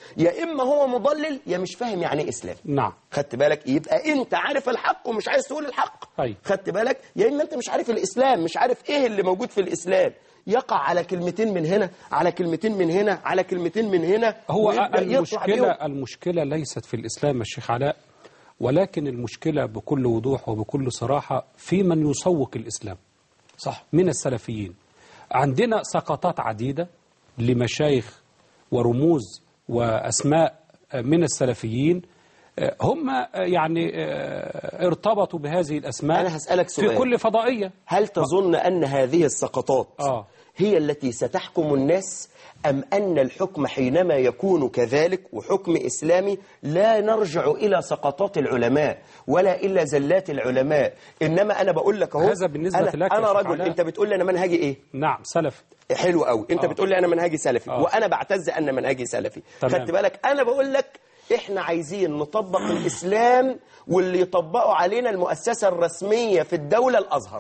يا إما هو مضلل يا مش فاهم يعني إيه إسلام. نعم. خدت بالك؟ يبقى أنت عارف الحق ومش عايز تقول الحق. أي. خدت بالك؟ يا إما أنت مش عارف الإسلام، مش عارف إيه اللي موجود في الإسلام، يقع على كلمتين من هنا، على كلمتين من هنا، على كلمتين من هنا. هو المشكلة المشكلة ليست في الإسلام يا شيخ علاء، ولكن المشكلة بكل وضوح وبكل صراحة في من يسوق الإسلام. صح. من السلفيين عندنا سقطات عديدة لمشايخ ورموز وأسماء من السلفيين، هم يعني ارتبطوا بهذه الأسماء. أنا هسألك سؤال في كل فضائية. هل تظن أن هذه السقطات آه. هي التي ستحكم الناس، أم أن الحكم حينما يكون كذلك وحكم إسلامي لا نرجع إلى سقطات العلماء ولا إلا زلات العلماء، إنما أنا بقول لك أهو، هذا بالنسبة أنا, لك أنا رجل، أنت بتقول لي أنا منهجي إيه؟ نعم سلفي. حلو قوي. أنت آه. بتقول لي أنا منهجي سلفي. آه. وأنا بعتز أن منهجي سلفي. تمام. خدت بالك؟ أنا بقول لك إحنا عايزين نطبق الإسلام، واللي يطبقوا علينا المؤسسة الرسمية في الدولة الأزهر،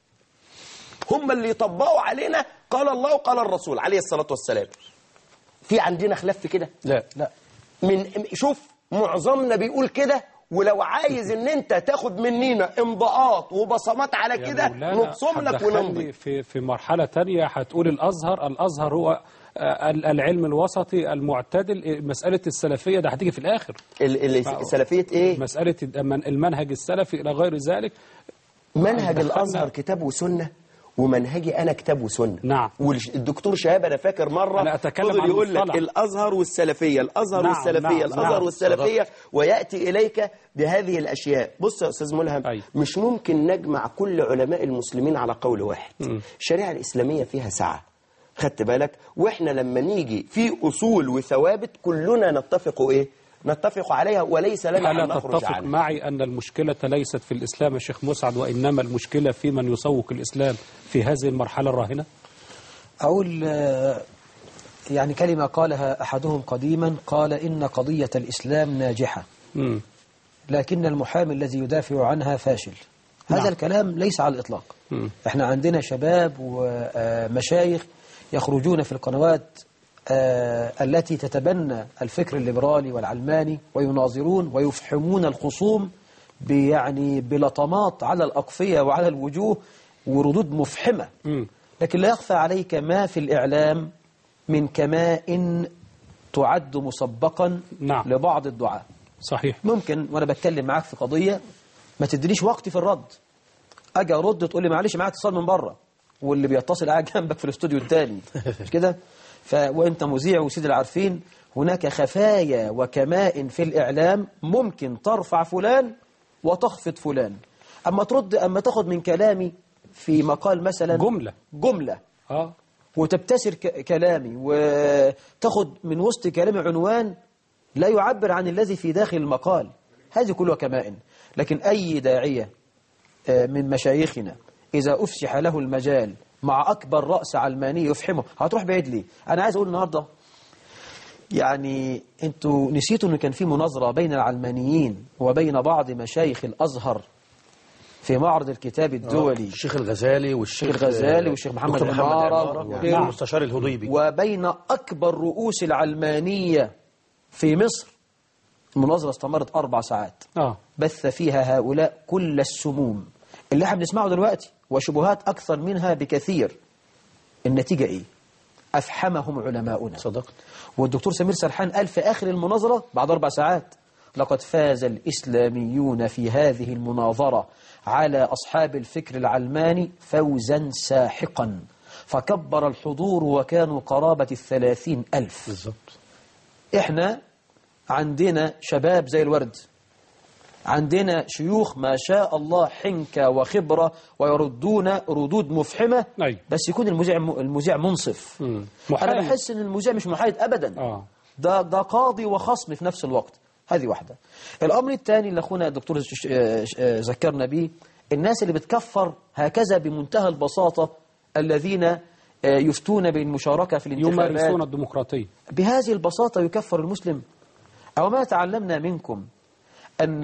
هم اللي يطبقوا علينا قال الله وقال الرسول عليه الصلاة والسلام. في عندنا خلاف في كده؟ لا لا. من شوف معظمنا بيقول كده، ولو عايز ان انت تاخد مننا امضاءات وبصمات على كده نبصم لك ونمضي. في في مرحلة تانية هتقول الأزهر، الأزهر هو العلم الوسطي المعتدل. مسألة السلفية ده هتيجي في الآخر. السلفية ايه؟ مسألة المنهج السلفي إلى غير ذلك. منهج الأزهر كتاب وسنة، ومنهجي أنا كتاب وسنة. نعم. والدكتور شهاب أنا فاكر مرة أنا أتكلم عن يقول لك مصطلح. الأزهر والسلفية، الأزهر نعم والسلفية، نعم الأزهر نعم والسلفية، صدق. ويأتي إليك بهذه الأشياء. بص يا أستاذ ملهم، أي. مش ممكن نجمع كل علماء المسلمين على قول واحد. م. الشريعة الإسلامية فيها سعة، خدت بالك؟ وإحنا لما نيجي في أصول وثوابت كلنا نتفق إيه؟ نتفق عليها، وليس لنا أن نخرج تتفق عنها. معي أن المشكلة ليست في الإسلام يا شيخ مسعد، وإنما المشكلة في من يسوق الإسلام في هذه المرحلة الراهنة؟ أقول يعني كلمة قالها أحدهم قديما، قال إن قضية الإسلام ناجحة م. لكن المحامي الذي يدافع عنها فاشل. هذا نعم. الكلام ليس على الإطلاق. م. احنا عندنا شباب ومشايخ يخرجون في القنوات التي تتبنى الفكر الليبرالي والعلماني ويناظرون ويفحمون الخصوم يعني بلطمات على الأقفية وعلى الوجوه وردود مفحمة. م. لكن لا يخفى عليك ما في الإعلام من كماء تعد مسبقا نعم. لبعض الدعاء. صحيح. ممكن وأنا بتكلم معاك في قضية ما تدريش وقتي في الرد، أجي أرد تقول لي معلش معايا اتصال من بره، واللي بيتصل قاعد جنبك في الاستوديو الثاني مش كده؟ ف... وانت مذيع وسيد العارفين، هناك خفايا وكماء في الإعلام ممكن ترفع فلان وتخفض فلان. أما ترد أما تاخد من كلامي في مقال مثلا جملة جملة آه. وتبتسر ك... كلامي، وتاخد من وسط كلامي عنوان لا يعبر عن الذي في داخل المقال، هذه كلها كمائن. لكن أي داعية من مشايخنا إذا أفسح له المجال مع أكبر رأس علماني يفحمه، هتروح بعيد ليه؟ أنا عايز أقول النهاردة يعني أنتوا نسيتوا أن كان في مناظرة بين العلمانيين وبين بعض مشايخ الأزهر في معرض الكتاب الدولي، الشيخ الغزالي والشيخ الغزالي والشيخ محمد عمارة والمستشار الهضيبي، وبين أكبر رؤوس العلمانية في مصر. المناظرة استمرت أربع ساعات آه. بث فيها هؤلاء كل السموم اللي احنا بنسمعه دلوقتي وشبهات أكثر منها بكثير. النتيجة إيه؟ أفحمهم علماؤنا. صدقت. والدكتور سمير سرحان قال في آخر المناظرة بعد أربع ساعات: لقد فاز الإسلاميون في هذه المناظرة على أصحاب الفكر العلماني فوزا ساحقا. فكبر الحضور وكانوا قرابة الثلاثين ألف. بالضبط. إحنا عندنا شباب زي الورد، عندنا شيوخ ما شاء الله حنكة وخبرة ويردون ردود مفحمة. أي. بس يكون المذيع المذيع منصف. أنا بحس إن المذيع مش محايد أبدا. آه. ده ده قاضي وخصم في نفس الوقت. هذه واحدة. الأمر الثاني اللي أخونا الدكتور ذكرنا به، الناس اللي بتكفر هكذا بمنتهى البساطة الذين يفتون بالمشاركة في الانتخابات، يمارسون الديمقراطية بهذه البساطة يكفر المسلم. أو ما تعلمنا منكم أن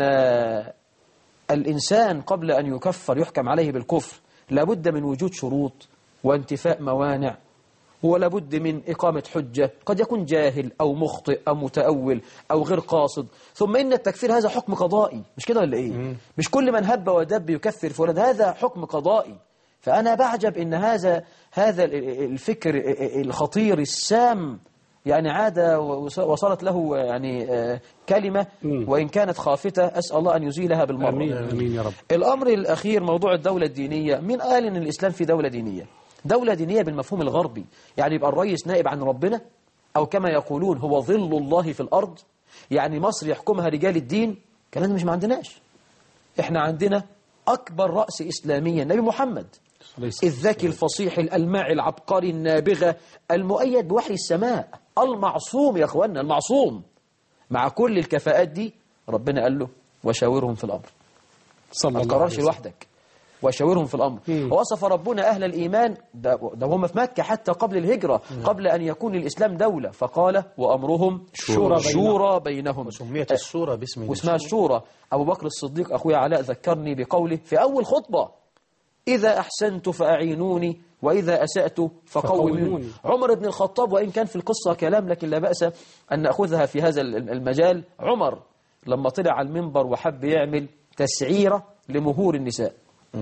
الإنسان قبل أن يكفر يحكم عليه بالكفر لابد من وجود شروط وانتفاء موانع ولا بد من إقامة حجة، قد يكون جاهل أو مخطئ أو متأول أو غير قاصد. ثم إن التكفير هذا حكم قضائي، مش كده ولا إيه؟ مم. مش كل من هب ودب يكفر فلان، هذا حكم قضائي. فأنا بعجب إن هذا هذا الفكر الخطير السام يعني عاد وصلت له يعني كلمة وإن كانت خافتة، أسأل الله أن يزيلها بالمرة. أمين أمين يا رب. الأمر الأخير موضوع الدولة الدينية. مين قال إن الإسلام في دولة دينية؟ دولة دينية بالمفهوم الغربي، يعني يبقى الرئيس نائب عن ربنا، أو كما يقولون هو ظل الله في الأرض، يعني مصر يحكمها رجال الدين. كلام مش ما عندناش. إحنا عندنا أكبر رأس إسلاميا النبي محمد، الذكي الفصيح الألماعي العبقري النابغة المؤيد بوحي السماء، المعصوم يا أخوانا، المعصوم. مع كل الكفاءات دي ربنا قال له وشاورهم في الأمر، ما تقررش لوحدك، وشاورهم في الأمر. ووصف ربنا أهل الإيمان ده, ده هم في مكة حتى قبل الهجرة، قبل أن يكون الإسلام دولة، فقال وأمرهم شورى, شورى بينهم. وسميت الشورى باسم واسمها الشورى. أبو بكر الصديق أخويا علاء ذكرني بقوله في أول خطبة: إذا أحسنت فأعينوني وإذا أسأت فقوموني. عمر بن الخطاب وإن كان في القصة كلام لكن لا بأس أن نأخذها في هذا المجال. عمر لما طلع على المنبر وحب يعمل تسعيرة لمهور النساء،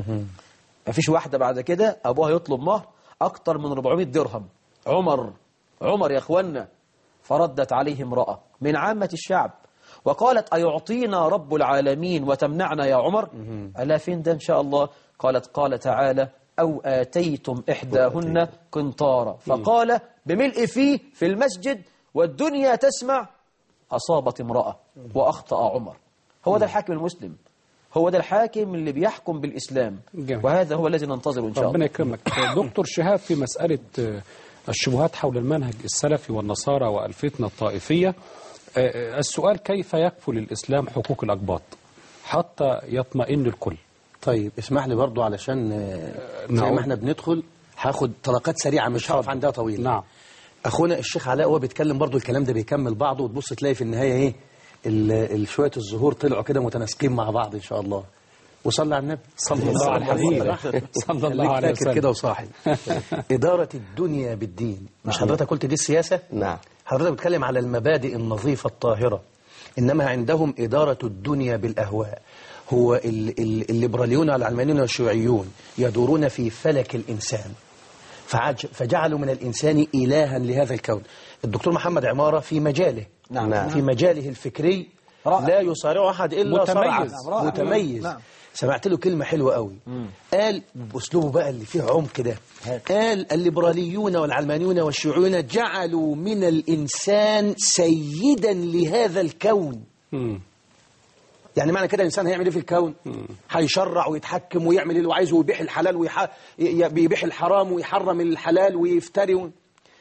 ما فيش واحدة بعد كده أبوها يطلب مهر أكتر من أربعمائة درهم. عمر عمر يا أخوانا، فردت عليه امرأة من عامة الشعب وقالت: أيعطينا رب العالمين وتمنعنا يا عمر؟ ألا فين ده إن شاء الله؟ قالت: قال تعالى: أو آتيتم إحداهن قنطارا. فقال بملء فيه في المسجد والدنيا تسمع: أصابت امرأة وأخطأ عمر. هو ده الحاكم المسلم، هو ده الحاكم اللي بيحكم بالإسلام. جميل. وهذا هو الذي ننتظره إن شاء الله. ربنا يكرمك. دكتور شهاب، في مسألة الشبهات حول المنهج السلفي والنصارى والفتنة الطائفية، السؤال: كيف يكفل الإسلام حقوق الأقباط حتى يطمئن الكل؟ طيب اسمح لي برضو علشان زي ما احنا بندخل هاخد طلقات سريعة مش هقف عندها طويلة. نعم. أخونا الشيخ علاء هو بيتكلم برضو الكلام ده بيكمل بعضه، وتبص تلاقي في النهاية ايه شوية الزهور طلعوا كده متناسقين مع بعض إن شاء الله. وصلى على النبي صلى الله عليه وسلم. صلى الله عليه وسلم كده وصاحي. إدارة الدنيا بالدين، مش حضرتك قلت دي السياسة؟ نعم. حضرتك بتكلم على المبادئ النظيفة الطاهرة، إنما عندهم إدارة الدنيا بالأهواء. هو الليبراليون والعلمانيون والشيوعيون يدورون في فلك الإنسان، فجعلوا من الإنسان إلها لهذا الكون. الدكتور محمد عمارة في مجاله، نعم. في مجاله الفكري رائع. لا يصارع أحد إلا متميز. صرعا متميز. نعم. سمعت له كلمة حلوة قوي. مم. قال بأسلوبه بقى اللي فيه عمق ده، قال الليبراليون والعلمانيون والشيوعيون جعلوا من الإنسان سيدا لهذا الكون. مم. يعني معنى كده الإنسان هيعمل إيه في الكون؟ هيشرع ويتحكم ويعمل اللي عايزه ويبيح الحلال ويبيح الحرام ويحرم الحلال ويفتري.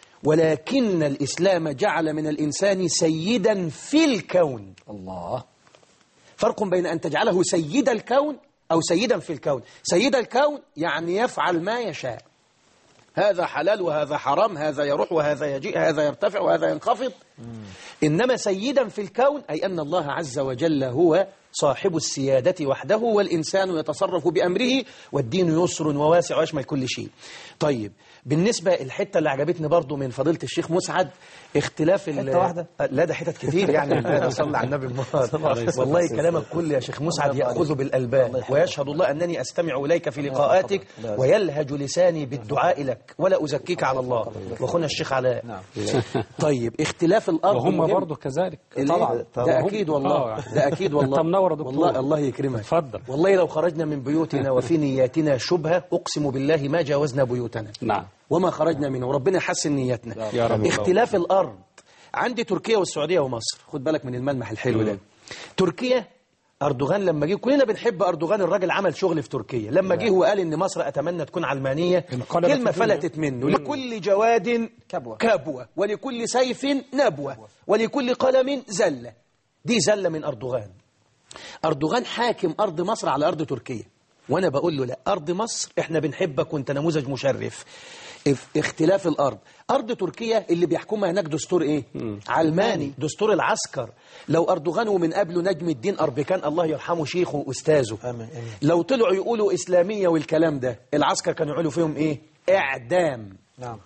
ولكن الإسلام جعل من الإنسان سيدا في الكون. الله. فرق بين أن تجعله سيد الكون أو سيدا في الكون. سيد الكون يعني يفعل ما يشاء، هذا حلال وهذا حرام، هذا يروح وهذا يجيء، هذا يرتفع وهذا ينخفض. مم. إنما سيدا في الكون أي أن الله عز وجل هو صاحب السيادة وحده، والإنسان يتصرف بأمره، والدين يسر وواسع ويشمل كل شيء. طيب بالنسبة الحتة اللي عجبتني برضو من فضيلة الشيخ مسعد، اختلاف حتة واحدة؟ لا ده حتت كتير يعني. صلى على النبي المهار. والله كلامك كله يا شيخ مسعد يأخذ بالألباب، ويشهد الله أنني أستمع إليك في لقاءاتك ويلهج لساني بالدعاء لك ولا أزكيك على الله. وأخونا الشيخ علاء. طيب اختلاف الأرض وهم برضو كذلك طبعا. ده أكيد والله، ده أكيد والله. منور دكتور. والله الله يكرمك. اتفضل. والله لو خرجنا من بيوتنا وفي نياتنا شبهة أقسم بالله ما جاوزنا بيوتنا. نعم. وما خرجنا منه، وربنا يحسن نيتنا. يا رب. اختلاف الأرض عندي تركيا والسعودية ومصر. خد بالك من الملمح الحلو ده. تركيا أردوغان لما جه، كلنا بنحب أردوغان، الراجل عمل شغل في تركيا. لما جه وقال إن مصر أتمنى تكون علمانية، كلمة فلتت منه. لكل جواد كبوة, كبوة ولكل سيف نبوة ولكل قلم زلة. دي زلة من أردوغان. أردوغان حاكم أرض مصر على أرض تركيا، وأنا بقول له لا، أرض مصر إحنا بنحبك وأنت نموذج مشرف. اختلاف الأرض. أرض تركيا اللي بيحكمها هناك دستور إيه؟ مم. علماني، دستور العسكر. لو أردوغان ومن قبله نجم الدين أربكان الله يرحمه شيخه وأستاذه، أمين. أمين. لو طلعوا يقولوا إسلامية والكلام ده، العسكر كانوا يقولوا فيهم إيه؟ إعدام. نعم.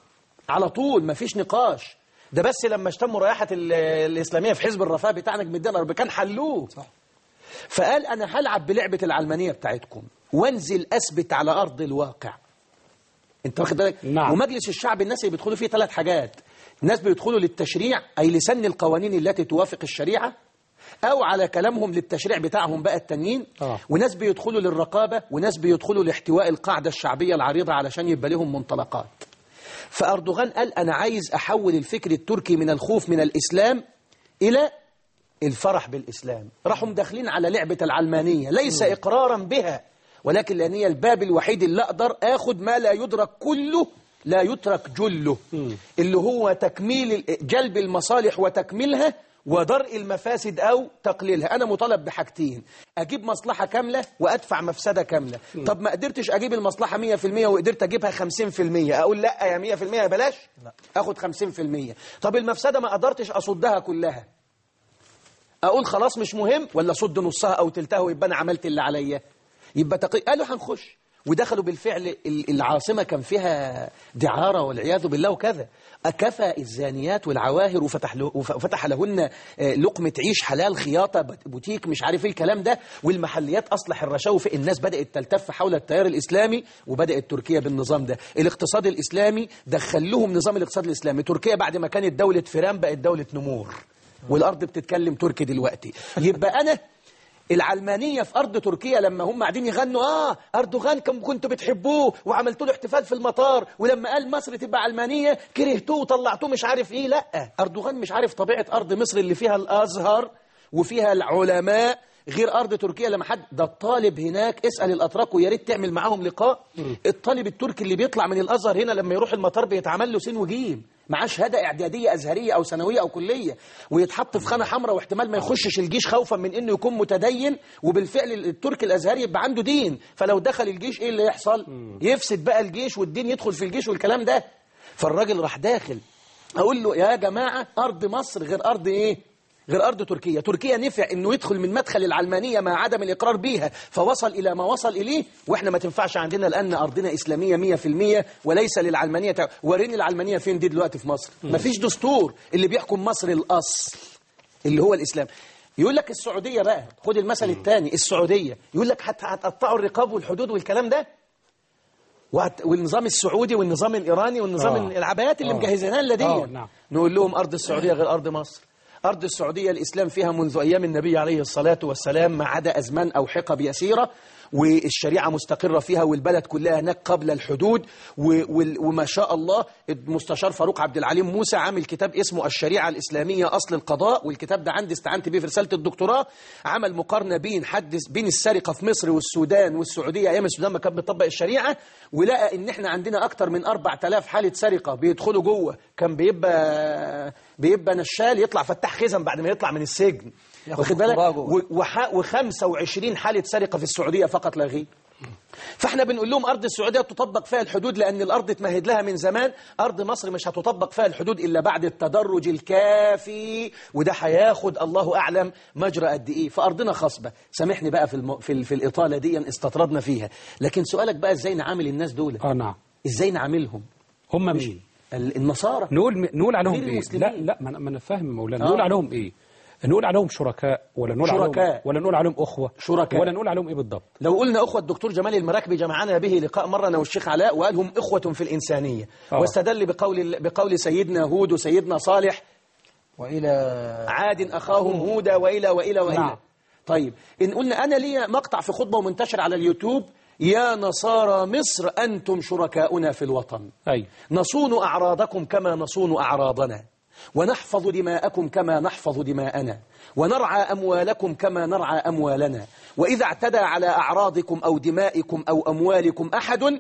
على طول مفيش نقاش. ده بس لما اشتموا رائحة الإسلامية في حزب الرفاه بتاعنا جمدان الأربكان حلوه. صح. فقال أنا هلعب بلعبة العلمانية بتاعتكم وانزل أثبت على أرض الواقع. انت واخد بالك؟ نعم. ومجلس الشعب الناس اللي بيدخلوا فيه ثلاث حاجات. الناس بيدخلوا للتشريع أي لسن القوانين التي توافق الشريعة، أو على كلامهم للتشريع بتاعهم بقى التانيين. آه. وناس بيدخلوا للرقابة، وناس بيدخلوا لاحتواء القاعدة الشعبية العريضة علشان يبقى لهم منطلقات. فأردوغان قال أنا عايز أحول الفكر التركي من الخوف من الإسلام إلى الفرح بالإسلام. راحوا مدخلين على لعبة العلمانية، ليس م. إقرارا بها، ولكن لأن هي الباب الوحيد اللي أقدر أخذ ما لا يدرك كله لا يترك جله، م. اللي هو تكميل جلب المصالح وتكميلها ودرء المفاسد أو تقليلها. أنا مطالب بحاجتين، أجيب مصلحة كاملة وأدفع مفسدة كاملة. م. طب ما قدرتش أجيب المصلحة مية في المية وقدرت أجيبها خمسين في المية، أقول لا يا مية في المية بلاش، لا. أخد خمسين في المية. طب المفسدة ما قدرتش أصدها كلها، أقول خلاص مش مهم، ولا صد نصها أو تلتها ويبقى أنا عملت اللي عليا. يبقى تقي... قالوا هنخش، ودخلوا بالفعل. العاصمة كان فيها دعارة والعياذ بالله وكذا. أكفى الزانيات والعواهر وفتح, له وفتح لهن لقمة عيش حلال، خياطة، بوتيك، مش عارف ايه الكلام ده. والمحليات أصلح الرشاوي. في الناس بدأت تلتف حول التيار الإسلامي، وبدأت تركيا بالنظام ده. الاقتصاد الإسلامي دخل لهم نظام الاقتصاد الإسلامي. تركيا بعد ما كانت دولة فيران بقت دولة نمور، والأرض بتتكلم تركي دلوقتي. يبقى أنا العلمانية في أرض تركيا لما هم قاعدين يغنوا آه أردوغان كم كنتوا بتحبوه وعملتوا له احتفال في المطار، ولما قال مصر تبقى علمانية كرهتوه وطلعتوه مش عارف إيه. لا، أردوغان مش عارف طبيعة أرض مصر اللي فيها الأزهر وفيها العلماء غير أرض تركيا. لما حد ده الطالب هناك، اسأل الأتراك ويا ريت تعمل معاهم لقاء. الطالب التركي اللي بيطلع من الأزهر هنا لما يروح المطار بيتعمل له سين وجيم، معاه شهاده اعداديه ازهريه او ثانويه او كليه، ويتحط في خانه حمراء واحتمال ما يخشش الجيش خوفا من انه يكون متدين. وبالفعل التركي الازهري يبقى عنده دين، فلو دخل الجيش ايه اللي يحصل؟ يفسد بقى الجيش والدين يدخل في الجيش والكلام ده. فالراجل راح داخل. اقول له يا جماعه ارض مصر غير ارض ايه؟ غير أرض تركيا. تركيا نفع إنه يدخل من مدخل العلمانية مع عدم الإقرار بيها، فوصل إلى ما وصل إليه. وإحنا ما تنفعش عندنا لأن أرضنا إسلامية مية في المية وليس للعلمانية. تع... وريني العلمانية فين دي دلوقتي في مصر؟ ما فيش دستور. اللي بيحكم مصر الأصل اللي هو الإسلام. يقول لك السعودية بقى، خد المثل الثاني، السعودية يقول لك هتقطعوا الرقاب والحدود والكلام ده، والنظام السعودي والنظام الإيراني والنظام آه. العبايات اللي مجهزينها لدي. نعم. نقول لهم أرض السعودية غير أرض مصر. أرض السعودية الإسلام فيها منذ أيام النبي عليه الصلاة والسلام، ما عدا أزمان أو حقب يسيرة، والشريعة مستقرة فيها، والبلد كلها هناك قبل الحدود. وما شاء الله المستشار فاروق عبد العليم موسى عامل كتاب اسمه الشريعة الإسلامية أصل القضاء، والكتاب ده عندي استعنت بيه في رسالة الدكتوراه. عمل مقارنة بين حد بين السرقة في مصر والسودان والسعودية أيام السودان ما كانت بتطبق الشريعة، ولقى إن إحنا عندنا أكتر من أربعة آلاف حالة سرقة بيدخلوا جوه. كان بيبقى بيبقى نشال يطلع فتح خزن بعد ما يطلع من السجن، واخد بالك؟ وخمسة وعشرين حالة سرقة في السعودية فقط لا غير. فاحنا بنقول لهم أرض السعودية تطبق فيها الحدود لأن الأرض اتمهد لها من زمان. أرض مصر مش هتطبق فيها الحدود إلا بعد التدرج الكافي، وده هياخد الله أعلم مجرى قد إيه. فأرضنا خصبة. سامحني بقى في الم... في, ال... في الإطالة دي استطردنا فيها، لكن سؤالك بقى إزاي نعامل الناس دول؟ آه نعم. إزاي نعاملهم؟ هم مين؟ النصارى. نقول نقول عليهم إيه؟ لا لا ما أنا فاهم مولانا. نقول عليهم إيه؟ نقول عليهم شركاء ولا نقول شركاء عليهم ولا نقول عليهم أخوة شركاء ولا نقول عليهم إيه بالضبط؟ لو قلنا أخوة، الدكتور جمال المراكبي جمعنا به لقاء مرة أنا والشيخ علاء وقال هم إخوة في الإنسانية. آه. واستدل بقول بقول سيدنا هود وسيدنا صالح وإلى عاد أخاهم هودا وإلى وإلى وإلى. نعم. طيب إن قلنا أنا لي مقطع في خطبة ومنتشر على اليوتيوب: يا نصارى مصر أنتم شركاؤنا في الوطن. أي. نصون أعراضكم كما نصون أعراضنا، ونحفظ دماءكم كما نحفظ دماءنا، ونرعى أموالكم كما نرعى أموالنا، وإذا اعتدى على أعراضكم أو دمائكم أو أموالكم أحد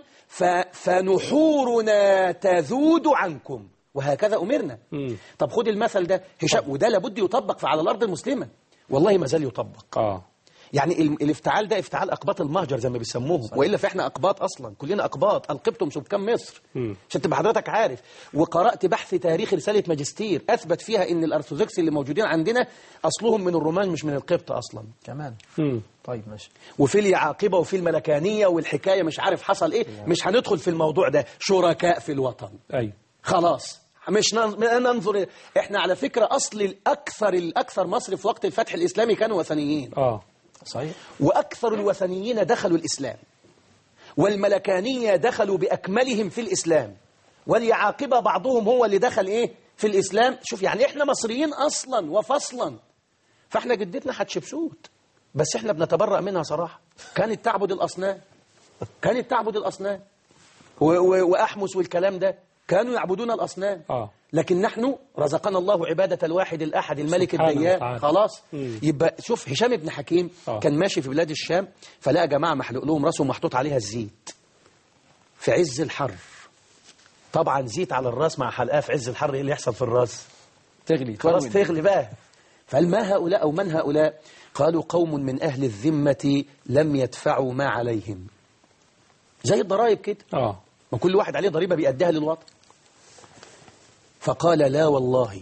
فنحورنا تذود عنكم، وهكذا أمرنا. م. طب خد المثل ده هشام، وده لابد يطبق على الأرض المسلمة، والله ما زال يطبق. آه. يعني الافتعال ده افتعال أقباط المهجر زي ما بيسموهم، وإلا فإحنا أقباط أصلا، كلنا أقباط. القبطم سكان مصر، عشان تبقى حضرتك عارف. وقرأت بحث تاريخ رسالة ماجستير أثبت فيها إن الأرثوذكس اللي موجودين عندنا أصلهم من الرومان مش من القبط أصلا كمان. مم. طيب ماشي. وفي اليعاقبة وفي الملكانية والحكاية مش عارف حصل إيه. مش هندخل في الموضوع ده. شركاء في الوطن. أي. خلاص مش ننظر. احنا على فكرة أصل الأكثر الأكثر مصر في وقت الفتح الإسلامي كانوا وثنيين. اه صحيح. وأكثر الوثنيين دخلوا الإسلام، والملكانية دخلوا بأكملهم في الإسلام، واليعاقبة بعضهم هو اللي دخل إيه في الإسلام. شوف يعني إحنا مصريين أصلا وفصلا، فإحنا جدتنا حتشبسوت، بس إحنا بنتبرأ منها صراحة. كانت تعبد الأصنام، كانت تعبد الأصنام وأحمس والكلام ده، كانوا يعبدون الأصنام. آه. لكن نحن رزقنا الله عبادة الواحد الأحد الملك الديان. خلاص. مم. يبقى شوف هشام بن حكيم آه. كان ماشي في بلاد الشام، فلقى جماعة محلوق لهم راسهم محطوط عليها الزيت في عز الحر. طبعا زيت على الراس مع حلقاه في عز الحر، ايه اللي يحصل في الراس؟ تغلي. خلاص تغلي بقى. فما هؤلاء أو من هؤلاء؟ قالوا قوم من أهل الذمة لم يدفعوا ما عليهم، زي الضرائب كده. اه ما كل واحد عليه ضريبة بيأديها للوطن. فقال لا والله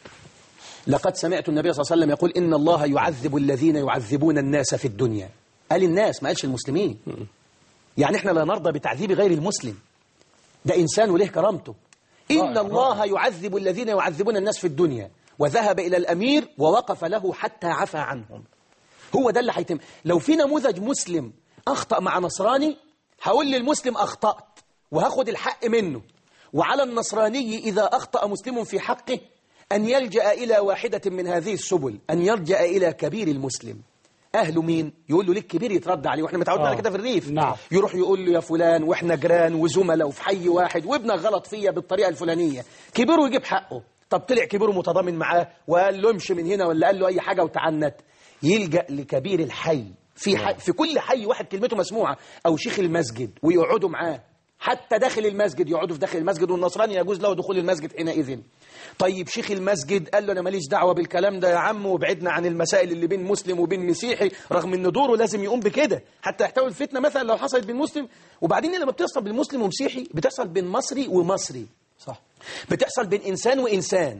لقد سمعت النبي صلى الله عليه وسلم يقول إن الله يعذب الذين يعذبون الناس في الدنيا. قال الناس، ما قالش المسلمين. يعني احنا لا نرضى بتعذيب غير المسلم، ده إنسان وله كرامته. إن الله يعذب الذين يعذبون الناس في الدنيا، وذهب إلى الأمير ووقف له حتى عفى عنهم. هو ده اللي هيتم. لو في نموذج مسلم أخطأ مع نصراني، هقول للمسلم أخطأت وهاخد الحق منه. وعلى النصراني إذا أخطأ مسلم في حقه أن يلجأ إلى واحدة من هذه السبل، أن يلجأ إلى كبير المسلم. أهله مين؟ يقول له ليك كبير يترد عليه، وإحنا متعودين على كده في الريف. نعم. يروح يقول له يا فلان، وإحنا جيران وزملاء وفي حي واحد، وابنك غلط فيا بالطريقة الفلانية، كبيره يجيب حقه. طب طلع كبيره متضامن معاه وقال له امشي من هنا، ولا قال له أي حاجة وتعنت، يلجأ لكبير الحي. في حي في كل حي واحد كلمته مسموعة، أو شيخ المسجد، ويقعدوا معاه حتى داخل المسجد، يقعدوا في داخل المسجد، والنصراني يجوز له دخول المسجد حينئذ. طيب شيخ المسجد قال له أنا ماليش دعوة بالكلام ده يا عم، وابعدنا عن المسائل اللي بين مسلم وبين مسيحي، رغم ان دوره لازم يقوم بكده حتى يحتوي الفتنة مثلا لو حصلت بين مسلم. وبعدين لما بتحصل بين مسلم ومسيحي بتحصل بين مصري ومصري، صح، بتحصل بين إنسان وإنسان.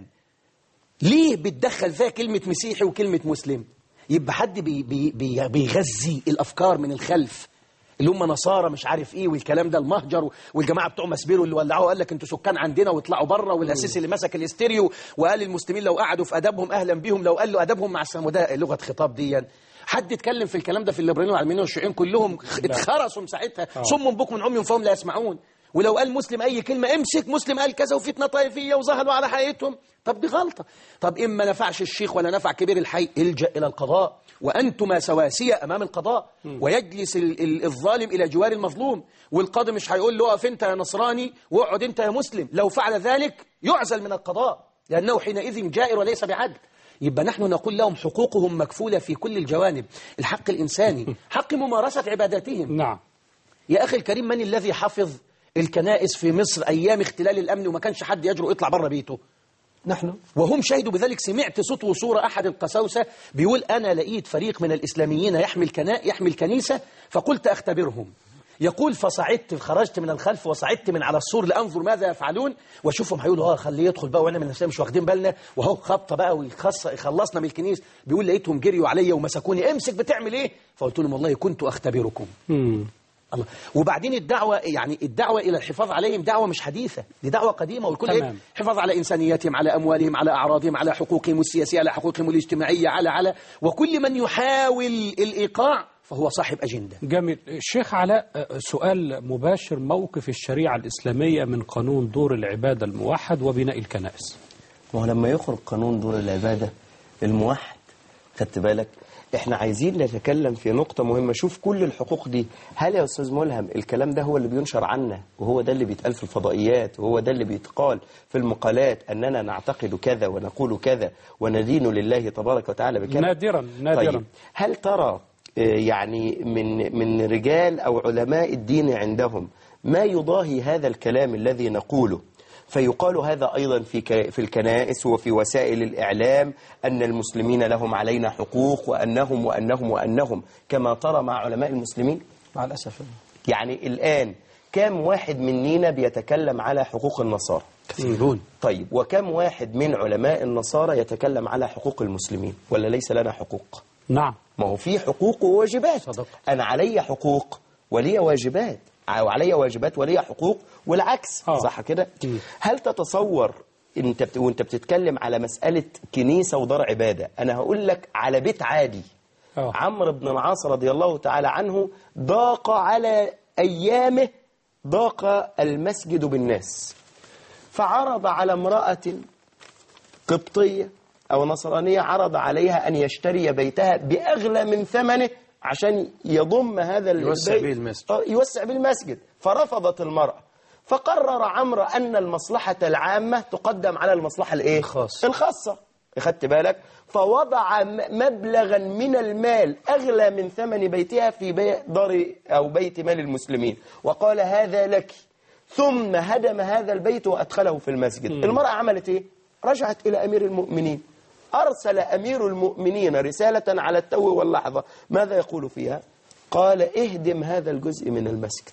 ليه بتدخل فيها كلمة مسيحي وكلمة مسلم؟ يبقى حد بي بي بي بيغذي الأفكار من الخلف، اللي هم نصارى مش عارف ايه والكلام ده، المهجر والجماعه بتوع مسبيرو اللي ولعوه قال لك انتوا سكان عندنا واطلعوا بره، والاسيسي اللي مسك الاستيريو وقال المسلمين لو قعدوا في ادبهم اهلا بيهم، لو قال له ادبهم مع السلام. وده لغه خطاب دي. حد اتكلم في الكلام ده في الليبراليين والعلمانيين والشيوعيين كلهم اتخرسوا ساعتها، صم بكم عمي فهم لا يسمعون. ولو قال مسلم اي كلمه امسك مسلم قال كذا وفتنه طائفيه وظهروا على حقيقتهم. طب دي غلطه. طب اما نفعش الشيخ ولا نفع كبير الحي، الجا الى القضاء، وأنتما سواسية أمام القضاء. م. ويجلس ال ال الظالم إلى جوار المظلوم، والقاضي مش هيقول له اقف أنت يا نصراني واقعد أنت يا مسلم، لو فعل ذلك يعزل من القضاء، لأنه حينئذ جائر وليس بعدل. يبقى نحن نقول لهم حقوقهم مكفولة في كل الجوانب، الحق الإنساني، حق ممارسة عباداتهم. نعم. يا أخي الكريم، من الذي حفظ الكنائس في مصر أيام اختلال الأمن وما كانش حد يجرؤ يطلع بره بيته؟ نحن. وهم شهدوا بذلك. سمعت صوت وصورة أحد القساوسة بيقول أنا لقيت فريق من الإسلاميين يحمل كناء يحمل كنيسة، فقلت أختبرهم. يقول فصعدت، خرجت من الخلف وصعدت من على السور لأنظر ماذا يفعلون، واشوفهم هيقولوا اه خليه يدخل بقى وانا من نفسنا مش واخدين بالنا، وهو خبطه بقى ويخلصنا من الكنيسة. بيقول لقيتهم جريوا عليا ومسكوني، امسك بتعمل ايه؟ فقلت لهم والله كنت أختبركم. مم. الله. وبعدين الدعوة، يعني الدعوة إلى الحفاظ عليهم دعوة مش حديثة، دي دعوة قديمة، والكل إيه؟ حفاظ على إنسانيتهم، على أموالهم، على أعراضهم، على حقوقهم السياسية، على حقوقهم الاجتماعية، على على وكل من يحاول الإيقاع فهو صاحب أجندة. جميل. الشيخ علاء، سؤال مباشر، موقف الشريعة الإسلامية من قانون دور العبادة الموحد وبناء الكنائس؟ ما هو لما يخرج قانون دور العبادة الموحد، خدت بالك، احنا عايزين نتكلم في نقطة مهمة. شوف كل الحقوق دي، هل يا أستاذ ملهم الكلام ده هو اللي بينشر عنا، وهو ده اللي بيتقال في الفضائيات، وهو ده اللي بيتقال في المقالات أننا نعتقد كذا ونقول كذا وندين لله تبارك وتعالى بكذا؟ نادرا نادرا. طيب هل ترى يعني من من رجال أو علماء الدين عندهم ما يضاهي هذا الكلام الذي نقوله، فيقال هذا أيضا في في الكنائس وفي وسائل الإعلام أن المسلمين لهم علينا حقوق وأنهم وأنهم وأنهم كما ترى مع علماء المسلمين؟ مع الأسف. يعني الآن كم واحد مننا بيتكلم على حقوق النصارى؟ كثيرون. طيب وكم واحد من علماء النصارى يتكلم على حقوق المسلمين؟ ولا ليس لنا حقوق؟ نعم. ما هو في حقوق وواجبات. صدق. أنا علي حقوق ولي واجبات. وعلي واجبات ولي حقوق والعكس. آه. صح كده؟ م. هل تتصور انت بت... وانت بتتكلم على مسألة كنيسة ودار عبادة، انا هقول لك على بيت عادي. آه. عمرو بن العاص رضي الله تعالى عنه ضاق على ايامه ضاق المسجد بالناس، فعرض على امرأة قبطية أو نصرانية، عرض عليها أن يشتري بيتها بأغلى من ثمنه عشان يضم هذا يوسع البيت به المسجد. آه، يوسع به المسجد. فرفضت المرأة، فقرر عمرو أن المصلحة العامة تقدم على المصلحة الإيه؟ الخاصة. الخاصة. أخدت بالك؟ فوضع م- مبلغا من المال أغلى من ثمن بيتها في بي- دار أو بيت مال المسلمين، وقال هذا لك، ثم هدم هذا البيت وأدخله في المسجد. م. المرأة عملت إيه؟ رجعت إلى أمير المؤمنين، أرسل أمير المؤمنين رسالة على التو واللحظة، ماذا يقول فيها؟ قال اهدم هذا الجزء من المسجد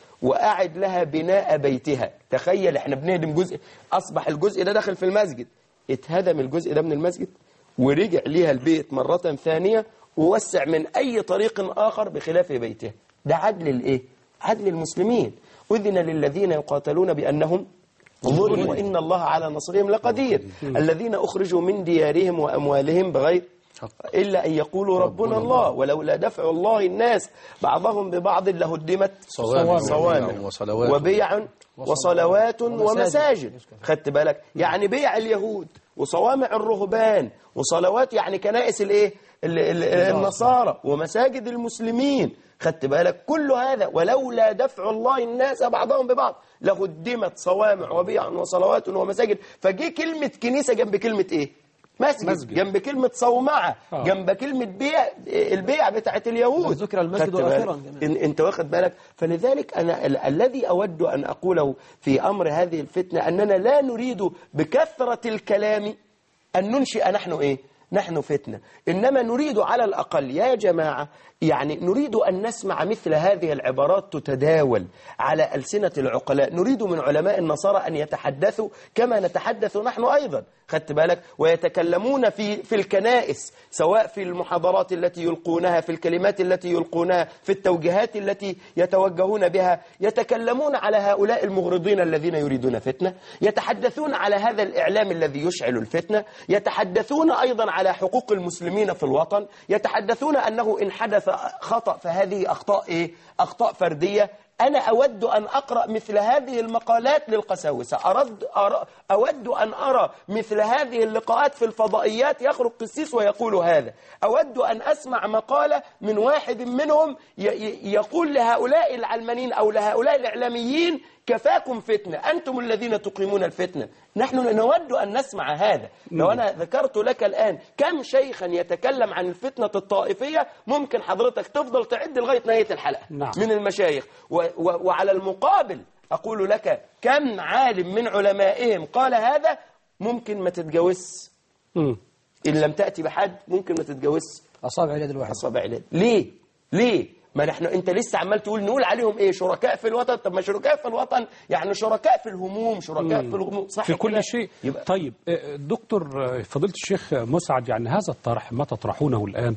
وأعد لها بناء بيتها. تخيل احنا بنهدم جزء، أصبح الجزء ده داخل في المسجد، اتهدم الجزء ده من المسجد ورجع ليها البيت مرة ثانية ووسع من أي طريق آخر بخلاف بيته. ده عدل الإيه؟ عدل المسلمين. أذن للذين يقاتلون بأنهم ظلموا وإن الله على نصرهم لقدير. الذين أخرجوا من ديارهم وأموالهم بغير إلا أن يقولوا ربنا الله ولولا دفع الله الناس بعضهم ببعض لهدمت صوامع صوامع وصلوات وبيع وصلوات ومساجد. خدت بالك؟ يعني بيع اليهود وصوامع الرهبان وصلوات يعني كنائس الايه ال- ال- النصارى ومساجد المسلمين. خدت بالك؟ كل هذا ولولا دفع الله الناس بعضهم ببعض لهدمت صوامع وبيع وصلوات ومساجد. فجي كلمة كنيسة جنب كلمة ايه؟ مسجد, مسجد. جنب كلمة صومعة آه. جنب كلمة بيع، البيع بتاعت اليهود ذكر المسجد آخرا. إن انت واخد بالك؟ فلذلك أنا ال الذي أود أن أقوله في أمر هذه الفتنة أننا لا نريد بكثرة الكلام أن ننشئ نحن إيه؟ نحن فتنة، إنما نريد على الأقل يا جماعة يعني نريد أن نسمع مثل هذه العبارات تتداول على ألسنة العقلاء. نريد من علماء النصارى أن يتحدثوا كما نتحدث نحن أيضا. خدت بالك؟ ويتكلمون في في الكنائس، سواء في المحاضرات التي يلقونها، في الكلمات التي يلقونها، في التوجيهات التي يتوجهون بها، يتكلمون على هؤلاء المغرضين الذين يريدون فتنة، يتحدثون على هذا الإعلام الذي يشعل الفتنة، يتحدثون أيضا على حقوق المسلمين في الوطن، يتحدثون أنه إن حدث خطأ فهذه أخطاء إيه؟ أخطاء فردية. أنا أود أن أقرأ مثل هذه المقالات للقساوسة، أرد أر... أود أن أرى مثل هذه اللقاءات في الفضائيات يخرج قسيس ويقول هذا. أود أن أسمع مقالة من واحد منهم ي... يقول لهؤلاء العلمانيين أو لهؤلاء الإعلاميين كفاكم فتنة، أنتم الذين تقيمون الفتنة. نحن نود أن نسمع هذا. لو أنا ذكرت لك الآن كم شيخا يتكلم عن الفتنة الطائفية ممكن حضرتك تفضل تعد لغاية نهاية الحلقة. نعم. من المشايخ و و وعلى المقابل أقول لك كم عالم من علمائهم قال هذا ممكن ما تتجوز إن لم تأتي بحد، ممكن ما تتجوز أصابع اليد الواحد. أصابع اليد. ليه؟ ليه؟ ما نحن انت لسه عمال تقول نقول عليهم ايه؟ شركاء في الوطن. طب ما شركاء في الوطن يعني شركاء في الهموم، شركاء مم. في الغموم، صح في كل كده؟ شيء. يبقى طيب دكتور فضيلة الشيخ مسعد، يعني هذا الطرح ما تطرحونه الآن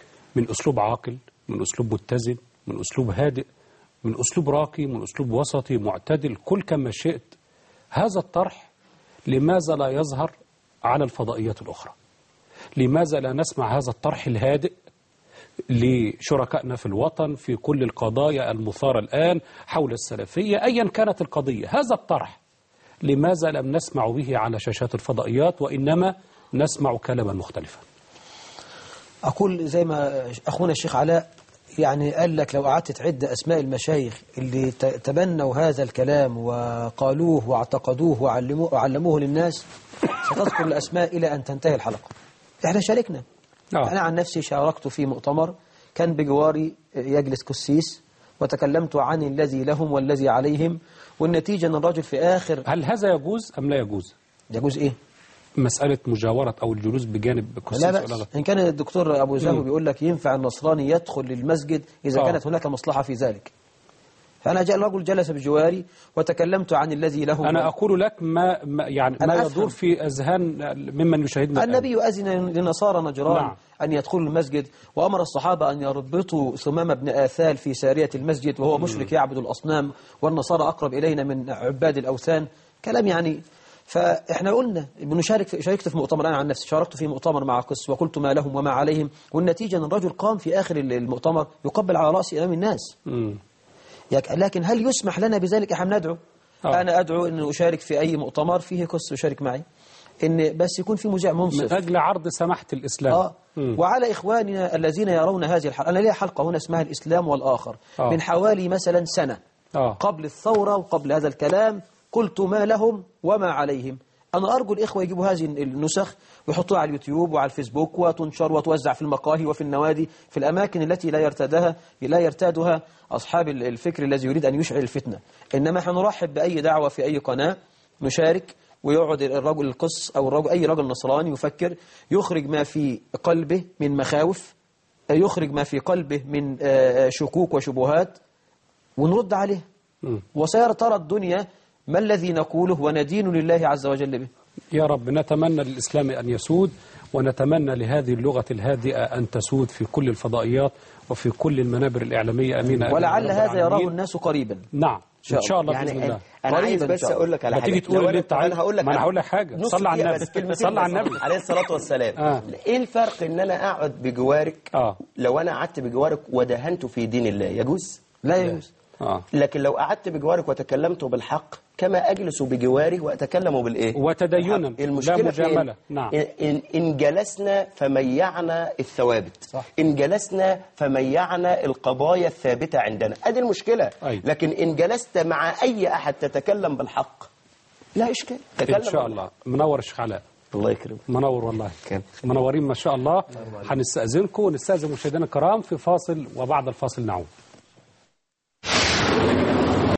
من أسلوب عاقل، من أسلوب متزن، من أسلوب هادئ، من أسلوب راقي، من أسلوب وسطي معتدل، كل كما شئت، هذا الطرح لماذا لا يظهر على الفضائيات الأخرى؟ لماذا لا نسمع هذا الطرح الهادئ لشركائنا في الوطن في كل القضايا المثارة الآن حول السلفية أيا كانت القضية؟ هذا الطرح لماذا لم نسمع به على شاشات الفضائيات وإنما نسمع كلاما مختلفا؟ أقول زي ما أخونا الشيخ علاء يعني قال لك لو قعدت تعد أسماء المشايخ اللي تبنوا هذا الكلام وقالوه واعتقدوه وعلموه, وعلموه للناس ستذكر الأسماء إلى أن تنتهي الحلقة. احنا شاركنا. أوه. أنا عن نفسي شاركت في مؤتمر كان بجواري يجلس كسيس وتكلمت عن الذي لهم والذي عليهم، والنتيجة أن الرجل في آخر. هل هذا يجوز أم لا يجوز؟ يجوز إيه؟ مسألة مجاورة أو الجلوس بجانب كسيس؟ لا بأس. إن كان الدكتور أبو زهو بيقول لك ينفع النصراني يدخل للمسجد إذا أوه. كانت هناك مصلحة في ذلك. أنا جاء الرجل جلس بجواري وتكلمت عن الذي له أنا أقول لك ما, ما يعني ما يدور في أذهان ممن يشاهدنا. النبي أذن لنصارى نجران نعم. أن يدخلوا المسجد، وأمر الصحابة أن يربطوا ثمام بن آثال في سارية المسجد وهو مشرك يعبد الأصنام، والنصارى أقرب إلينا من عباد الأوثان. كلام يعني. فإحنا قلنا بنشارك، شاركت في مؤتمر، أنا عن نفسي شاركت في مؤتمر مع قس وقلت ما لهم وما عليهم، والنتيجة أن الرجل قام في آخر المؤتمر يقبل على رأسي أمام الناس. مم. لكن هل يسمح لنا بذلك؟ احنا ندعو. أوه. أنا أدعو أن أشارك في أي مؤتمر فيه قس يشارك معي، إن بس يكون في مذيع منصف من أجل عرض سماحة الإسلام. آه. وعلى إخواننا الذين يرون هذه الحلقة، أنا ليا حلقة هنا اسمها الإسلام والآخر. أوه. من حوالي مثلا سنة. أوه. قبل الثورة وقبل هذا الكلام قلت ما لهم وما عليهم. أنا أرجو الإخوة يجيبوا هذه النسخ ويحطوها على اليوتيوب وعلى الفيسبوك وتنشر وتوزع في المقاهي وفي النوادي، في الأماكن التي لا يرتادها لا يرتادها أصحاب الفكر الذي يريد أن يشعل الفتنة. إنما احنا نرحب بأي دعوة في أي قناة، نشارك، ويقعد الرجل القس أو الرجل أي رجل نصراني يفكر، يخرج ما في قلبه من مخاوف، يخرج ما في قلبه من شكوك وشبهات، ونرد عليه. وسيرى ترى الدنيا ما الذي نقوله وندين لله عز وجل به. يا رب. نتمنى للإسلام أن يسود، ونتمنى لهذه اللغة الهادئة أن تسود في كل الفضائيات وفي كل المنابر الإعلامية. أمين. ولعل هذا يراه الناس قريبا. نعم إن شاء الله يعني بإذن الله. أنا عايز بس أقول لك على حاجة. تيجي تقول اللي أنت عايز. أنا هقول لك ما أنا هقول لك حاجة. صلى على النبي. صلى على النبي عليه الصلاة والسلام. آه. إيه الفرق إن أنا أقعد بجوارك؟ آه. لو أنا قعدت بجوارك ودهنت في دين الله يجوز؟ لا يجوز. آه. لكن لو قعدت بجوارك وتكلمت بالحق كما أجلس بجواره وأتكلم بالإيه؟ وتدينا. المشكلة لا مجاملة. إن, نعم. إن, إن جلسنا فميعنا الثوابت. صح. إن جلسنا فميعنا القضايا الثابتة عندنا. أدي المشكلة. أي. لكن إن جلست مع أي أحد تتكلم بالحق لا إشكال. إن شاء الله. منور الشيخ علاء. الله يكرمك. منور والله. كان منورين ما شاء الله. هنستأذنكم ونستأذن مشاهدينا الكرام في فاصل، وبعد الفاصل نعود.